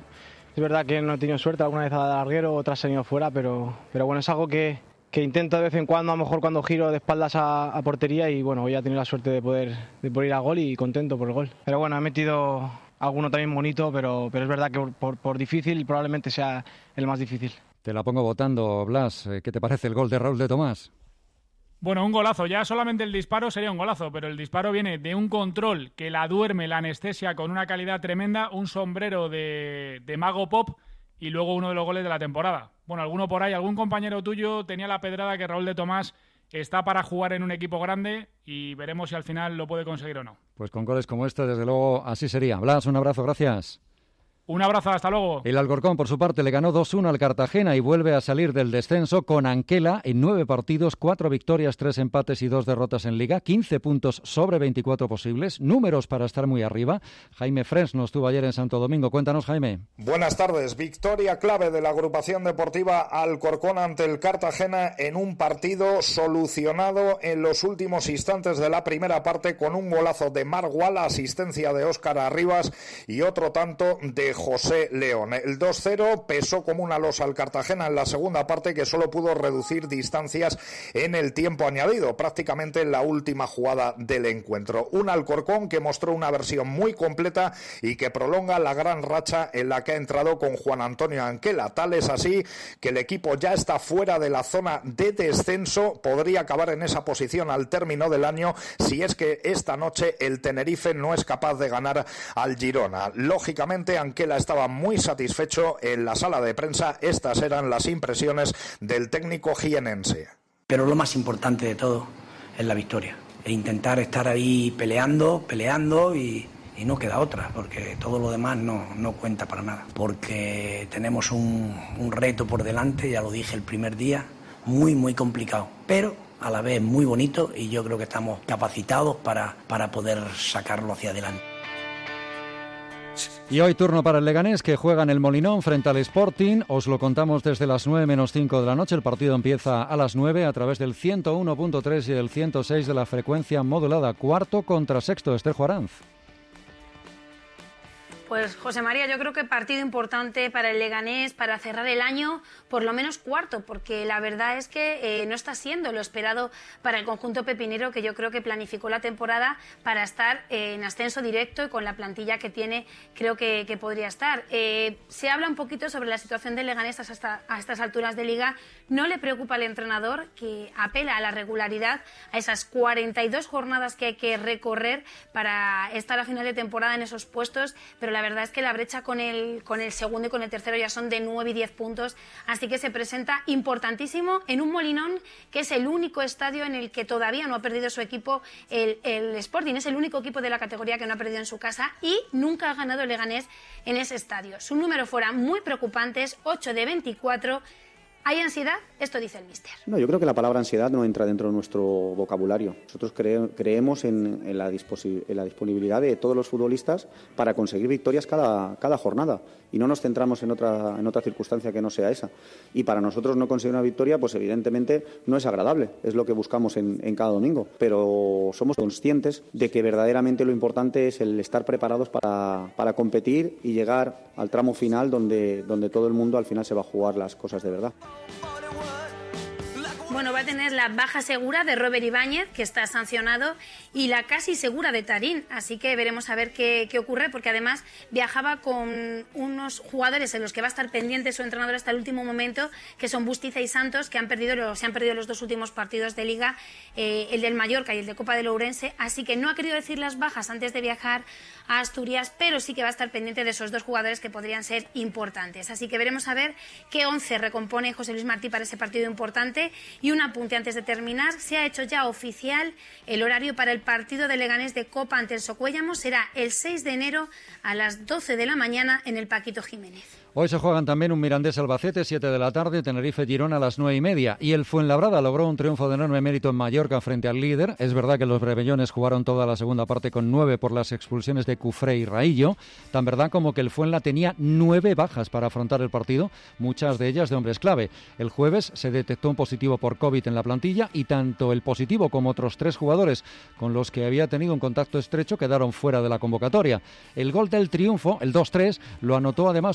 Es verdad que no he tenido suerte, alguna vez ha dado larguero, otras he tenido fuera, pero, pero bueno, es algo que, que intento de vez en cuando, a lo mejor cuando giro de espaldas a, a portería, y bueno, hoy he tenido la suerte de poder, de poder ir a gol y contento por el gol. Pero bueno, he metido alguno también bonito, pero, pero es verdad que por, por difícil probablemente sea el más difícil. Te la pongo votando, Blas. ¿Qué te parece el gol de Raúl de Tomás? Bueno, un golazo. Ya solamente el disparo sería un golazo, pero el disparo viene de un control que la duerme, la anestesia con una calidad tremenda, un sombrero de, de mago pop y luego uno de los goles de la temporada. Bueno, alguno por ahí, algún compañero tuyo tenía la pedrada que Raúl de Tomás está para jugar en un equipo grande y veremos si al final lo puede conseguir o no. Pues con goles como este, desde luego, así sería. Blas, un abrazo, gracias. Un abrazo, hasta luego. El Alcorcón, por su parte, le ganó dos uno al Cartagena y vuelve a salir del descenso con Anquela en nueve partidos, cuatro victorias, tres empates y dos derrotas en Liga, quince puntos sobre veinticuatro posibles, números para estar muy arriba. Jaime Fresno estuvo ayer en Santo Domingo. Cuéntanos, Jaime. Buenas tardes. Victoria clave de la agrupación deportiva Alcorcón ante el Cartagena en un partido solucionado en los últimos instantes de la primera parte con un golazo de Marc Gual, asistencia de Óscar Arribas y otro tanto de José León. El dos cero pesó como una losa al Cartagena en la segunda parte, que solo pudo reducir distancias en el tiempo añadido, prácticamente en la última jugada del encuentro. Un Alcorcón que mostró una versión muy completa y que prolonga la gran racha en la que ha entrado con Juan Antonio Anquela. Tal es así que el equipo ya está fuera de la zona de descenso, podría acabar en esa posición al término del año si es que esta noche el Tenerife no es capaz de ganar al Girona. Lógicamente, Anquela estaba muy satisfecho en la sala de prensa. Estas eran las impresiones del técnico jienense. Pero lo más importante de todo es la victoria. E intentar estar ahí peleando, peleando y, y no queda otra, porque todo lo demás no, no cuenta para nada. Porque tenemos un, un reto por delante, ya lo dije el primer día, muy, muy complicado. Pero a la vez muy bonito y yo creo que estamos capacitados para, para poder sacarlo hacia adelante. Y hoy turno para el Leganés, que juega en el Molinón frente al Sporting. Os lo contamos desde las nueve menos cinco de la noche. El partido empieza a las nueve a través del ciento uno punto tres y del ciento seis de la frecuencia modulada. Cuarto contra sexto, Estejo Aranz. Pues José María, yo creo que partido importante para el Leganés, para cerrar el año, por lo menos cuarto, porque la verdad es que eh, no está siendo lo esperado para el conjunto pepinero, que yo creo que planificó la temporada para estar eh, en ascenso directo y con la plantilla que tiene, creo que, que podría estar. Eh, se habla un poquito sobre la situación del Leganés hasta a estas alturas de Liga. No le preocupa al entrenador, que apela a la regularidad, a esas cuarenta y dos jornadas que hay que recorrer para estar a final de temporada en esos puestos, pero la La verdad es que la brecha con el, con el segundo y con el tercero ya son de nueve y diez puntos, así que se presenta importantísimo en un Molinón que es el único estadio en el que todavía no ha perdido su equipo, el, el Sporting es el único equipo de la categoría que no ha perdido en su casa y nunca ha ganado el Leganés en ese estadio. Sus números fueron muy preocupantes, ocho de veinticuatro. ¿Hay ansiedad? Esto dice el míster. No, yo creo que la palabra ansiedad no entra dentro de nuestro vocabulario. Nosotros cre- creemos en, en, la disposi- en la disponibilidad de todos los futbolistas para conseguir victorias cada, cada jornada y no nos centramos en otra, en otra circunstancia que no sea esa. Y para nosotros no conseguir una victoria, pues evidentemente no es agradable, es lo que buscamos en, en cada domingo, pero somos conscientes de que verdaderamente lo importante es el estar preparados para, para competir y llegar al tramo final donde, donde todo el mundo al final se va a jugar las cosas de verdad. Bueno, va a tener la baja segura de Robert Ibáñez, que está sancionado, y la casi segura de Tarín. Así que veremos a ver qué, qué ocurre, porque además viajaba con unos jugadores en los que va a estar pendiente su entrenador hasta el último momento, que son Bustiza y Santos, que han perdido los, se han perdido los dos últimos partidos de Liga, eh, el del Mallorca y el de Copa del Ourense. Así que no ha querido decir las bajas antes de viajar a Asturias, pero sí que va a estar pendiente de esos dos jugadores que podrían ser importantes. Así que veremos a ver qué once recompone José Luis Martí para ese partido importante. Y un apunte antes de terminar, se ha hecho ya oficial el horario para el partido de Leganés de Copa ante el Socuéllamo. Será el seis de enero a las doce de la mañana en el Paquito Jiménez. Hoy se juegan también un Mirandés Albacete, siete de la tarde, Tenerife Girona a las nueve y media. Y el Fuenlabrada logró un triunfo de enorme mérito en Mallorca frente al líder. Es verdad que los brevellones jugaron toda la segunda parte con nueve por las expulsiones de Cufré y Raillo. Tan verdad como que el Fuenla tenía nueve bajas para afrontar el partido, muchas de ellas de hombres clave. El jueves se detectó un positivo por COVID en la plantilla y tanto el positivo como otros tres jugadores con los que había tenido un contacto estrecho quedaron fuera de la convocatoria. El gol del triunfo, el dos tres, lo anotó además un juvenil.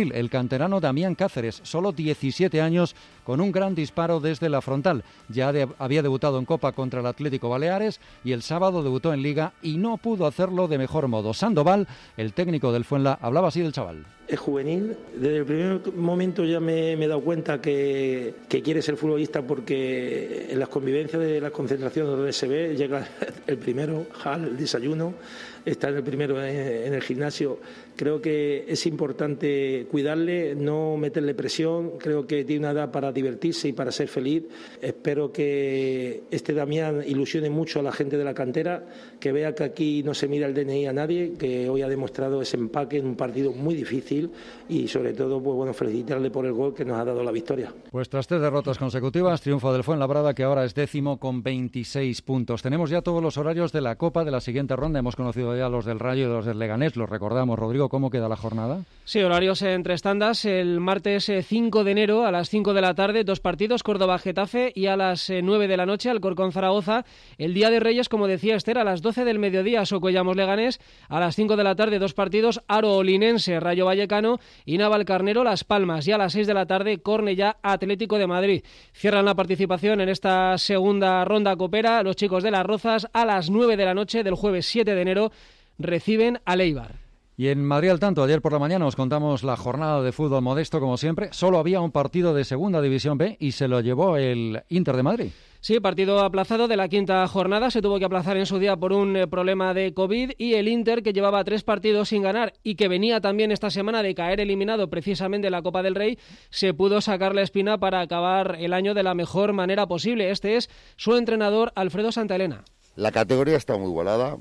juvenil, el canterano Damián Cáceres, solo diecisiete años, con un gran disparo desde la frontal. Ya de, había debutado en Copa contra el Atlético Baleares y el sábado debutó en Liga y no pudo hacerlo de mejor modo. Sandoval, el técnico del Fuenla, hablaba así del chaval. Es juvenil, desde el primer momento ya me, me he dado cuenta que, que quiere ser futbolista, porque en las convivencias de las concentraciones donde se ve, llega el primero al desayuno, está en el primero en el gimnasio. Creo que es importante cuidarle, no meterle presión. Creo que tiene una edad para divertirse y para ser feliz. Espero que este Damián ilusione mucho a la gente de la cantera, que vea que aquí no se mira el D N I a nadie, que hoy ha demostrado ese empaque en un partido muy difícil, y sobre todo, pues bueno, felicitarle por el gol que nos ha dado la victoria. Pues tras tres derrotas consecutivas, triunfo del Fuenlabrada, que ahora es décimo con veintiséis puntos. Tenemos ya todos los horarios de la Copa de la siguiente ronda. Hemos conocido ya los del Rayo y los del Leganés, los recordamos. Rodrigo, ¿cómo queda la jornada? Sí, horarios en tres tandas. El martes cinco de enero a las cinco de la tarde, dos partidos, Córdoba-Getafe, y a las nueve de la noche, Alcorcón-Zaragoza. El Día de Reyes, como decía Esther, a las doce del mediodía, Socuellamos-Leganés. A las cinco de la tarde, dos partidos, Aro-Olinense, Rayo Vallecano, y Navalcarnero, Las Palmas. Y a las seis de la tarde, Cornellá-Atlético de Madrid. Cierran la participación en esta segunda ronda copera los chicos de Las Rozas. A las nueve de la noche del jueves siete de enero reciben a Eibar. Y en Madrid al tanto, ayer por la mañana os contamos la jornada de fútbol modesto, como siempre. Solo había un partido de Segunda División B y se lo llevó el Inter de Madrid. Sí, partido aplazado de la quinta jornada, se tuvo que aplazar en su día por un eh, problema de COVID, y el Inter, que llevaba tres partidos sin ganar y que venía también esta semana de caer eliminado precisamente en la Copa del Rey, se pudo sacar la espina para acabar el año de la mejor manera posible. Este es su entrenador, Alfredo Santaelena. La categoría está muy igualada.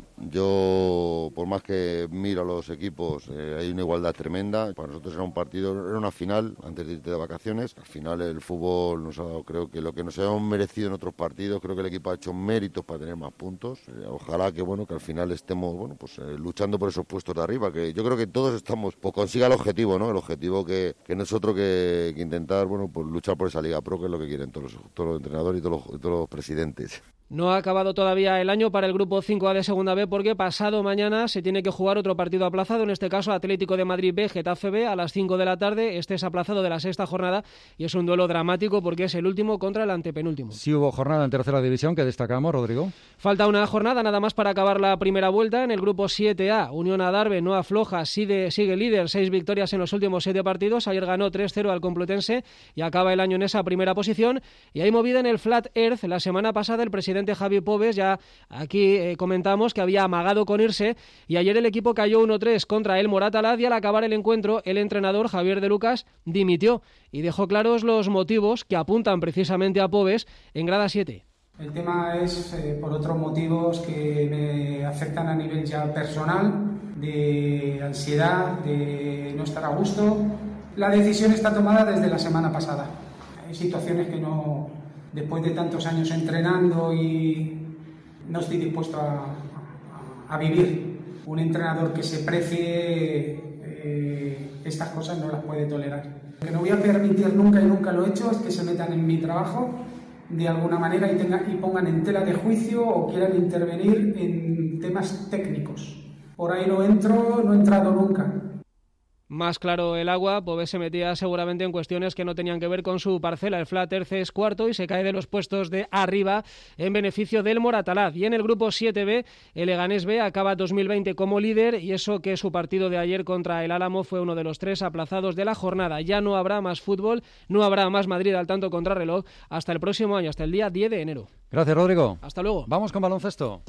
Yo, por más que miro a los equipos, eh, hay una igualdad tremenda. Para nosotros era un partido, era una final antes de irte de vacaciones. Al final el fútbol nos ha dado, creo que lo que nos hemos merecido en otros partidos. Creo que el equipo ha hecho méritos para tener más puntos. Eh, ojalá que bueno que al final estemos bueno pues eh, luchando por esos puestos de arriba. Que yo creo que todos estamos, pues consiga el objetivo, ¿no? El objetivo que, que nosotros que, que intentar, bueno, pues luchar por esa Liga Pro, que es lo que quieren todos los, todos los entrenadores y todos los, todos los presidentes. No ha acabado todavía el año para el Grupo cinco A de Segunda B, porque pasado mañana se tiene que jugar otro partido aplazado, en este caso Atlético de Madrid B, Getafe B, a las cinco de la tarde. Este es aplazado de la sexta jornada y es un duelo dramático porque es el último contra el antepenúltimo. Sí hubo jornada en tercera división que destacamos, Rodrigo. Falta una jornada nada más para acabar la primera vuelta. En el Grupo siete A, Unión Adarve no afloja, sigue, sigue líder, seis victorias en los últimos siete partidos. Ayer ganó tres cero al Complutense y acaba el año en esa primera posición. Y hay movida en el Flat Earth. La semana pasada el presidente Javi Pobes, ya aquí eh, comentamos que había amagado con irse, y ayer el equipo cayó uno tres contra el Moratalaz, y al acabar el encuentro el entrenador Javier de Lucas dimitió y dejó claros los motivos que apuntan precisamente a Pobes en grada siete. El tema es eh, por otros motivos que me afectan a nivel ya personal, de ansiedad, de no estar a gusto. La decisión está tomada desde la semana pasada. Hay situaciones que no, después de tantos años entrenando, y no estoy dispuesto a, a, a vivir. Un entrenador que se precie eh, estas cosas no las puede tolerar. Lo que no voy a permitir nunca, y nunca lo he hecho, es que se metan en mi trabajo de alguna manera y, tenga, y pongan en tela de juicio o quieran intervenir en temas técnicos. Por ahí no entro, no he entrado nunca. Más claro el agua, Pobes se metía seguramente en cuestiones que no tenían que ver con su parcela. El Flat Earth es cuarto y se cae de los puestos de arriba en beneficio del Moratalaz. Y en el grupo siete B, el Leganés B acaba dos mil veinte como líder, y eso que su partido de ayer contra el Álamo fue uno de los tres aplazados de la jornada. Ya no habrá más fútbol, no habrá más Madrid al tanto contrarreloj hasta el próximo año, hasta el día diez de enero. Gracias, Rodrigo. Hasta luego. Vamos con baloncesto.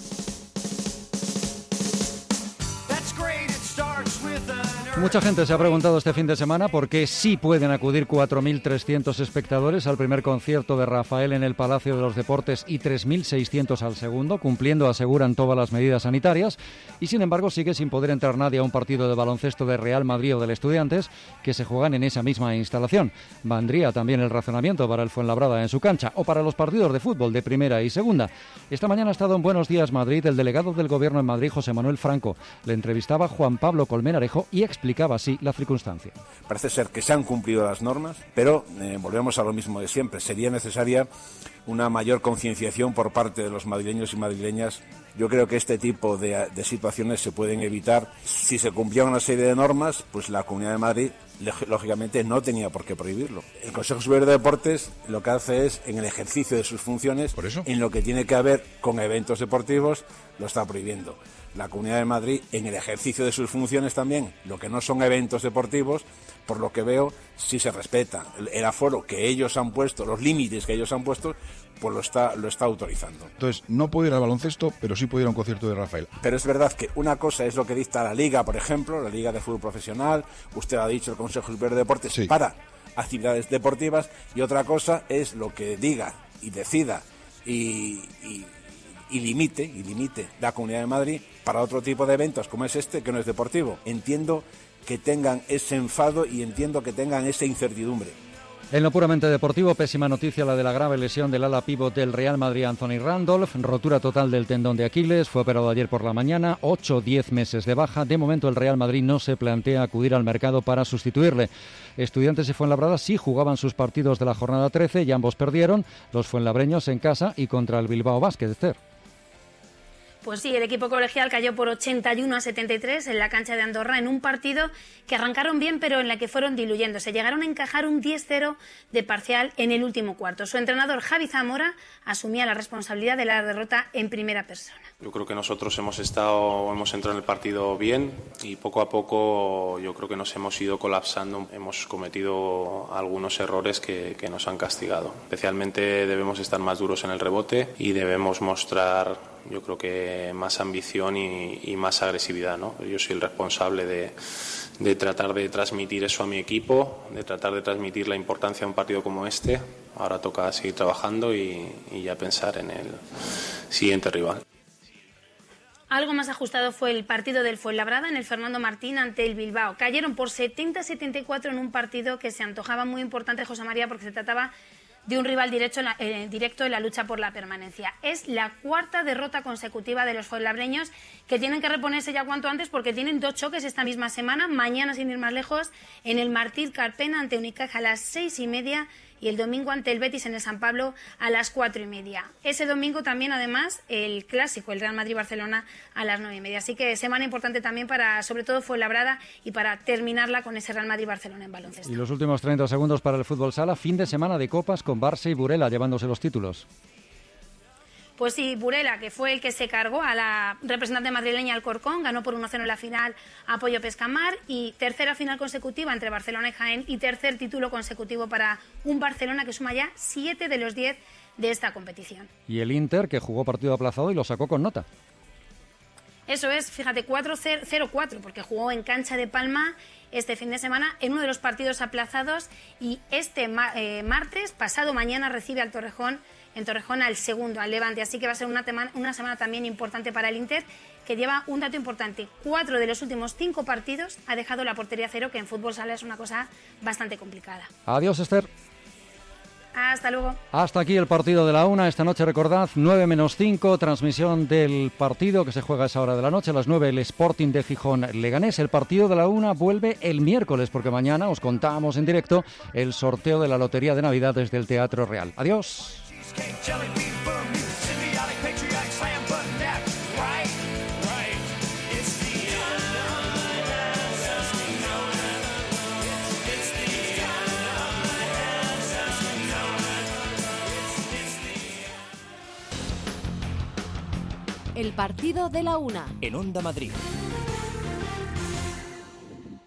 Mucha gente se ha preguntado este fin de semana por qué sí pueden acudir cuatro mil trescientos espectadores al primer concierto de Rafael en el Palacio de los Deportes y tres mil seiscientos al segundo, cumpliendo, aseguran, todas las medidas sanitarias, y sin embargo sigue sin poder entrar nadie a un partido de baloncesto de Real Madrid o del Estudiantes que se juegan en esa misma instalación. Vendría también el razonamiento para el Fuenlabrada en su cancha, o para los partidos de fútbol de primera y segunda. Esta mañana ha estado en Buenos Días Madrid el delegado del Gobierno en Madrid, José Manuel Franco. Le entrevistaba Juan Pablo Colmenarejo y explicaba así la circunstancia. Parece ser que se han cumplido las normas, pero eh, volvemos a lo mismo de siempre. Sería necesaria una mayor concienciación por parte de los madrileños y madrileñas. Yo creo que este tipo de, de situaciones se pueden evitar si se cumplieran una serie de normas. Pues la Comunidad de Madrid lógicamente no tenía por qué prohibirlo. El Consejo Superior de Deportes lo que hace es, en el ejercicio de sus funciones, ¿por eso? En lo que tiene que ver con eventos deportivos, lo está prohibiendo. La Comunidad de Madrid, en el ejercicio de sus funciones también, lo que no son eventos deportivos, por lo que veo, sí se respeta. El, el aforo que ellos han puesto, los límites que ellos han puesto, pues lo está, lo está autorizando. Entonces, no puedo ir al baloncesto, pero sí puedo ir a un concierto de Rafael. Pero es verdad que una cosa es lo que dicta la Liga, por ejemplo, la Liga de Fútbol Profesional, usted ha dicho el Consejo Superior de Deportes, sí, para actividades deportivas, y otra cosa es lo que diga y decida y, y, y limite, y limite la Comunidad de Madrid para otro tipo de eventos como es este, que no es deportivo. Entiendo que tengan ese enfado y entiendo que tengan esa incertidumbre. En lo puramente deportivo, pésima noticia la de la grave lesión del ala pívot del Real Madrid, Anthony Randolph, rotura total del tendón de Aquiles, fue operado ayer por la mañana, ocho o diez meses de baja. De momento el Real Madrid no se plantea acudir al mercado para sustituirle. Estudiantes y Fuenlabrada sí jugaban sus partidos de la jornada trece y ambos perdieron, los fuenlabreños en casa y contra el Bilbao Basket, Esther. Pues sí, el equipo colegial cayó por ochenta y uno a setenta y tres en la cancha de Andorra en un partido que arrancaron bien pero en la que fueron diluyéndose. Llegaron a encajar un diez cero de parcial en el último cuarto. Su entrenador Javi Zamora asumía la responsabilidad de la derrota en primera persona. Yo creo que nosotros hemos estado, hemos entrado en el partido bien y poco a poco yo creo que nos hemos ido colapsando. Hemos cometido algunos errores que, que nos han castigado. Especialmente debemos estar más duros en el rebote y debemos mostrar, yo creo que más ambición y, y más agresividad, ¿no? Yo soy el responsable de, de tratar de transmitir eso a mi equipo, de tratar de transmitir la importancia de un partido como este. Ahora toca seguir trabajando y, y ya pensar en el siguiente rival. Algo más ajustado fue el partido del Fuenlabrada en el Fernando Martín ante el Bilbao. Cayeron por setenta a setenta y cuatro en un partido que se antojaba muy importante, José María, porque se trataba de un rival directo en, la, eh, directo en la lucha por la permanencia. Es la cuarta derrota consecutiva de los fuenlabreños, que tienen que reponerse ya cuanto antes porque tienen dos choques esta misma semana. Mañana, sin ir más lejos, en el Martí Carpena ante Unicaja a las seis y media y el domingo ante el Betis en el San Pablo a las cuatro y media. Ese domingo también, además, el clásico, el Real Madrid-Barcelona a las nueve y media. Así que semana importante también para, sobre todo, Fuenlabrada y para terminarla con ese Real Madrid-Barcelona en baloncesto. Y los últimos treinta segundos para el fútbol sala, fin de semana de copas con Barça y Burela llevándose los títulos. Pues sí, Burela, que fue el que se cargó a la representante madrileña Alcorcón, ganó por uno cero en la final a Pollo Pescamar, y tercera final consecutiva entre Barcelona y Jaén y tercer título consecutivo para un Barcelona que suma ya siete de los diez de esta competición. Y el Inter, que jugó partido aplazado y lo sacó con nota. Eso es, fíjate, cuatro cero cuatro, porque jugó en cancha de Palma este fin de semana en uno de los partidos aplazados, y este eh, martes, pasado mañana, recibe al Torrejón, en Torrejón al segundo, al Levante. Así que va a ser una, tema, una semana también importante para el Inter, que lleva un dato importante. Cuatro de los últimos cinco partidos ha dejado la portería cero, que en fútbol sala es una cosa bastante complicada. Adiós, Esther. Hasta luego. Hasta aquí el partido de la una. Esta noche, recordad, nueve menos cinco, transmisión del partido que se juega a esa hora de la noche. A las nueve, el Sporting de Gijón Leganés. El partido de la una vuelve el miércoles, porque mañana os contamos en directo el sorteo de la Lotería de Navidad desde el Teatro Real. Adiós. El partido de la una. En Onda Madrid.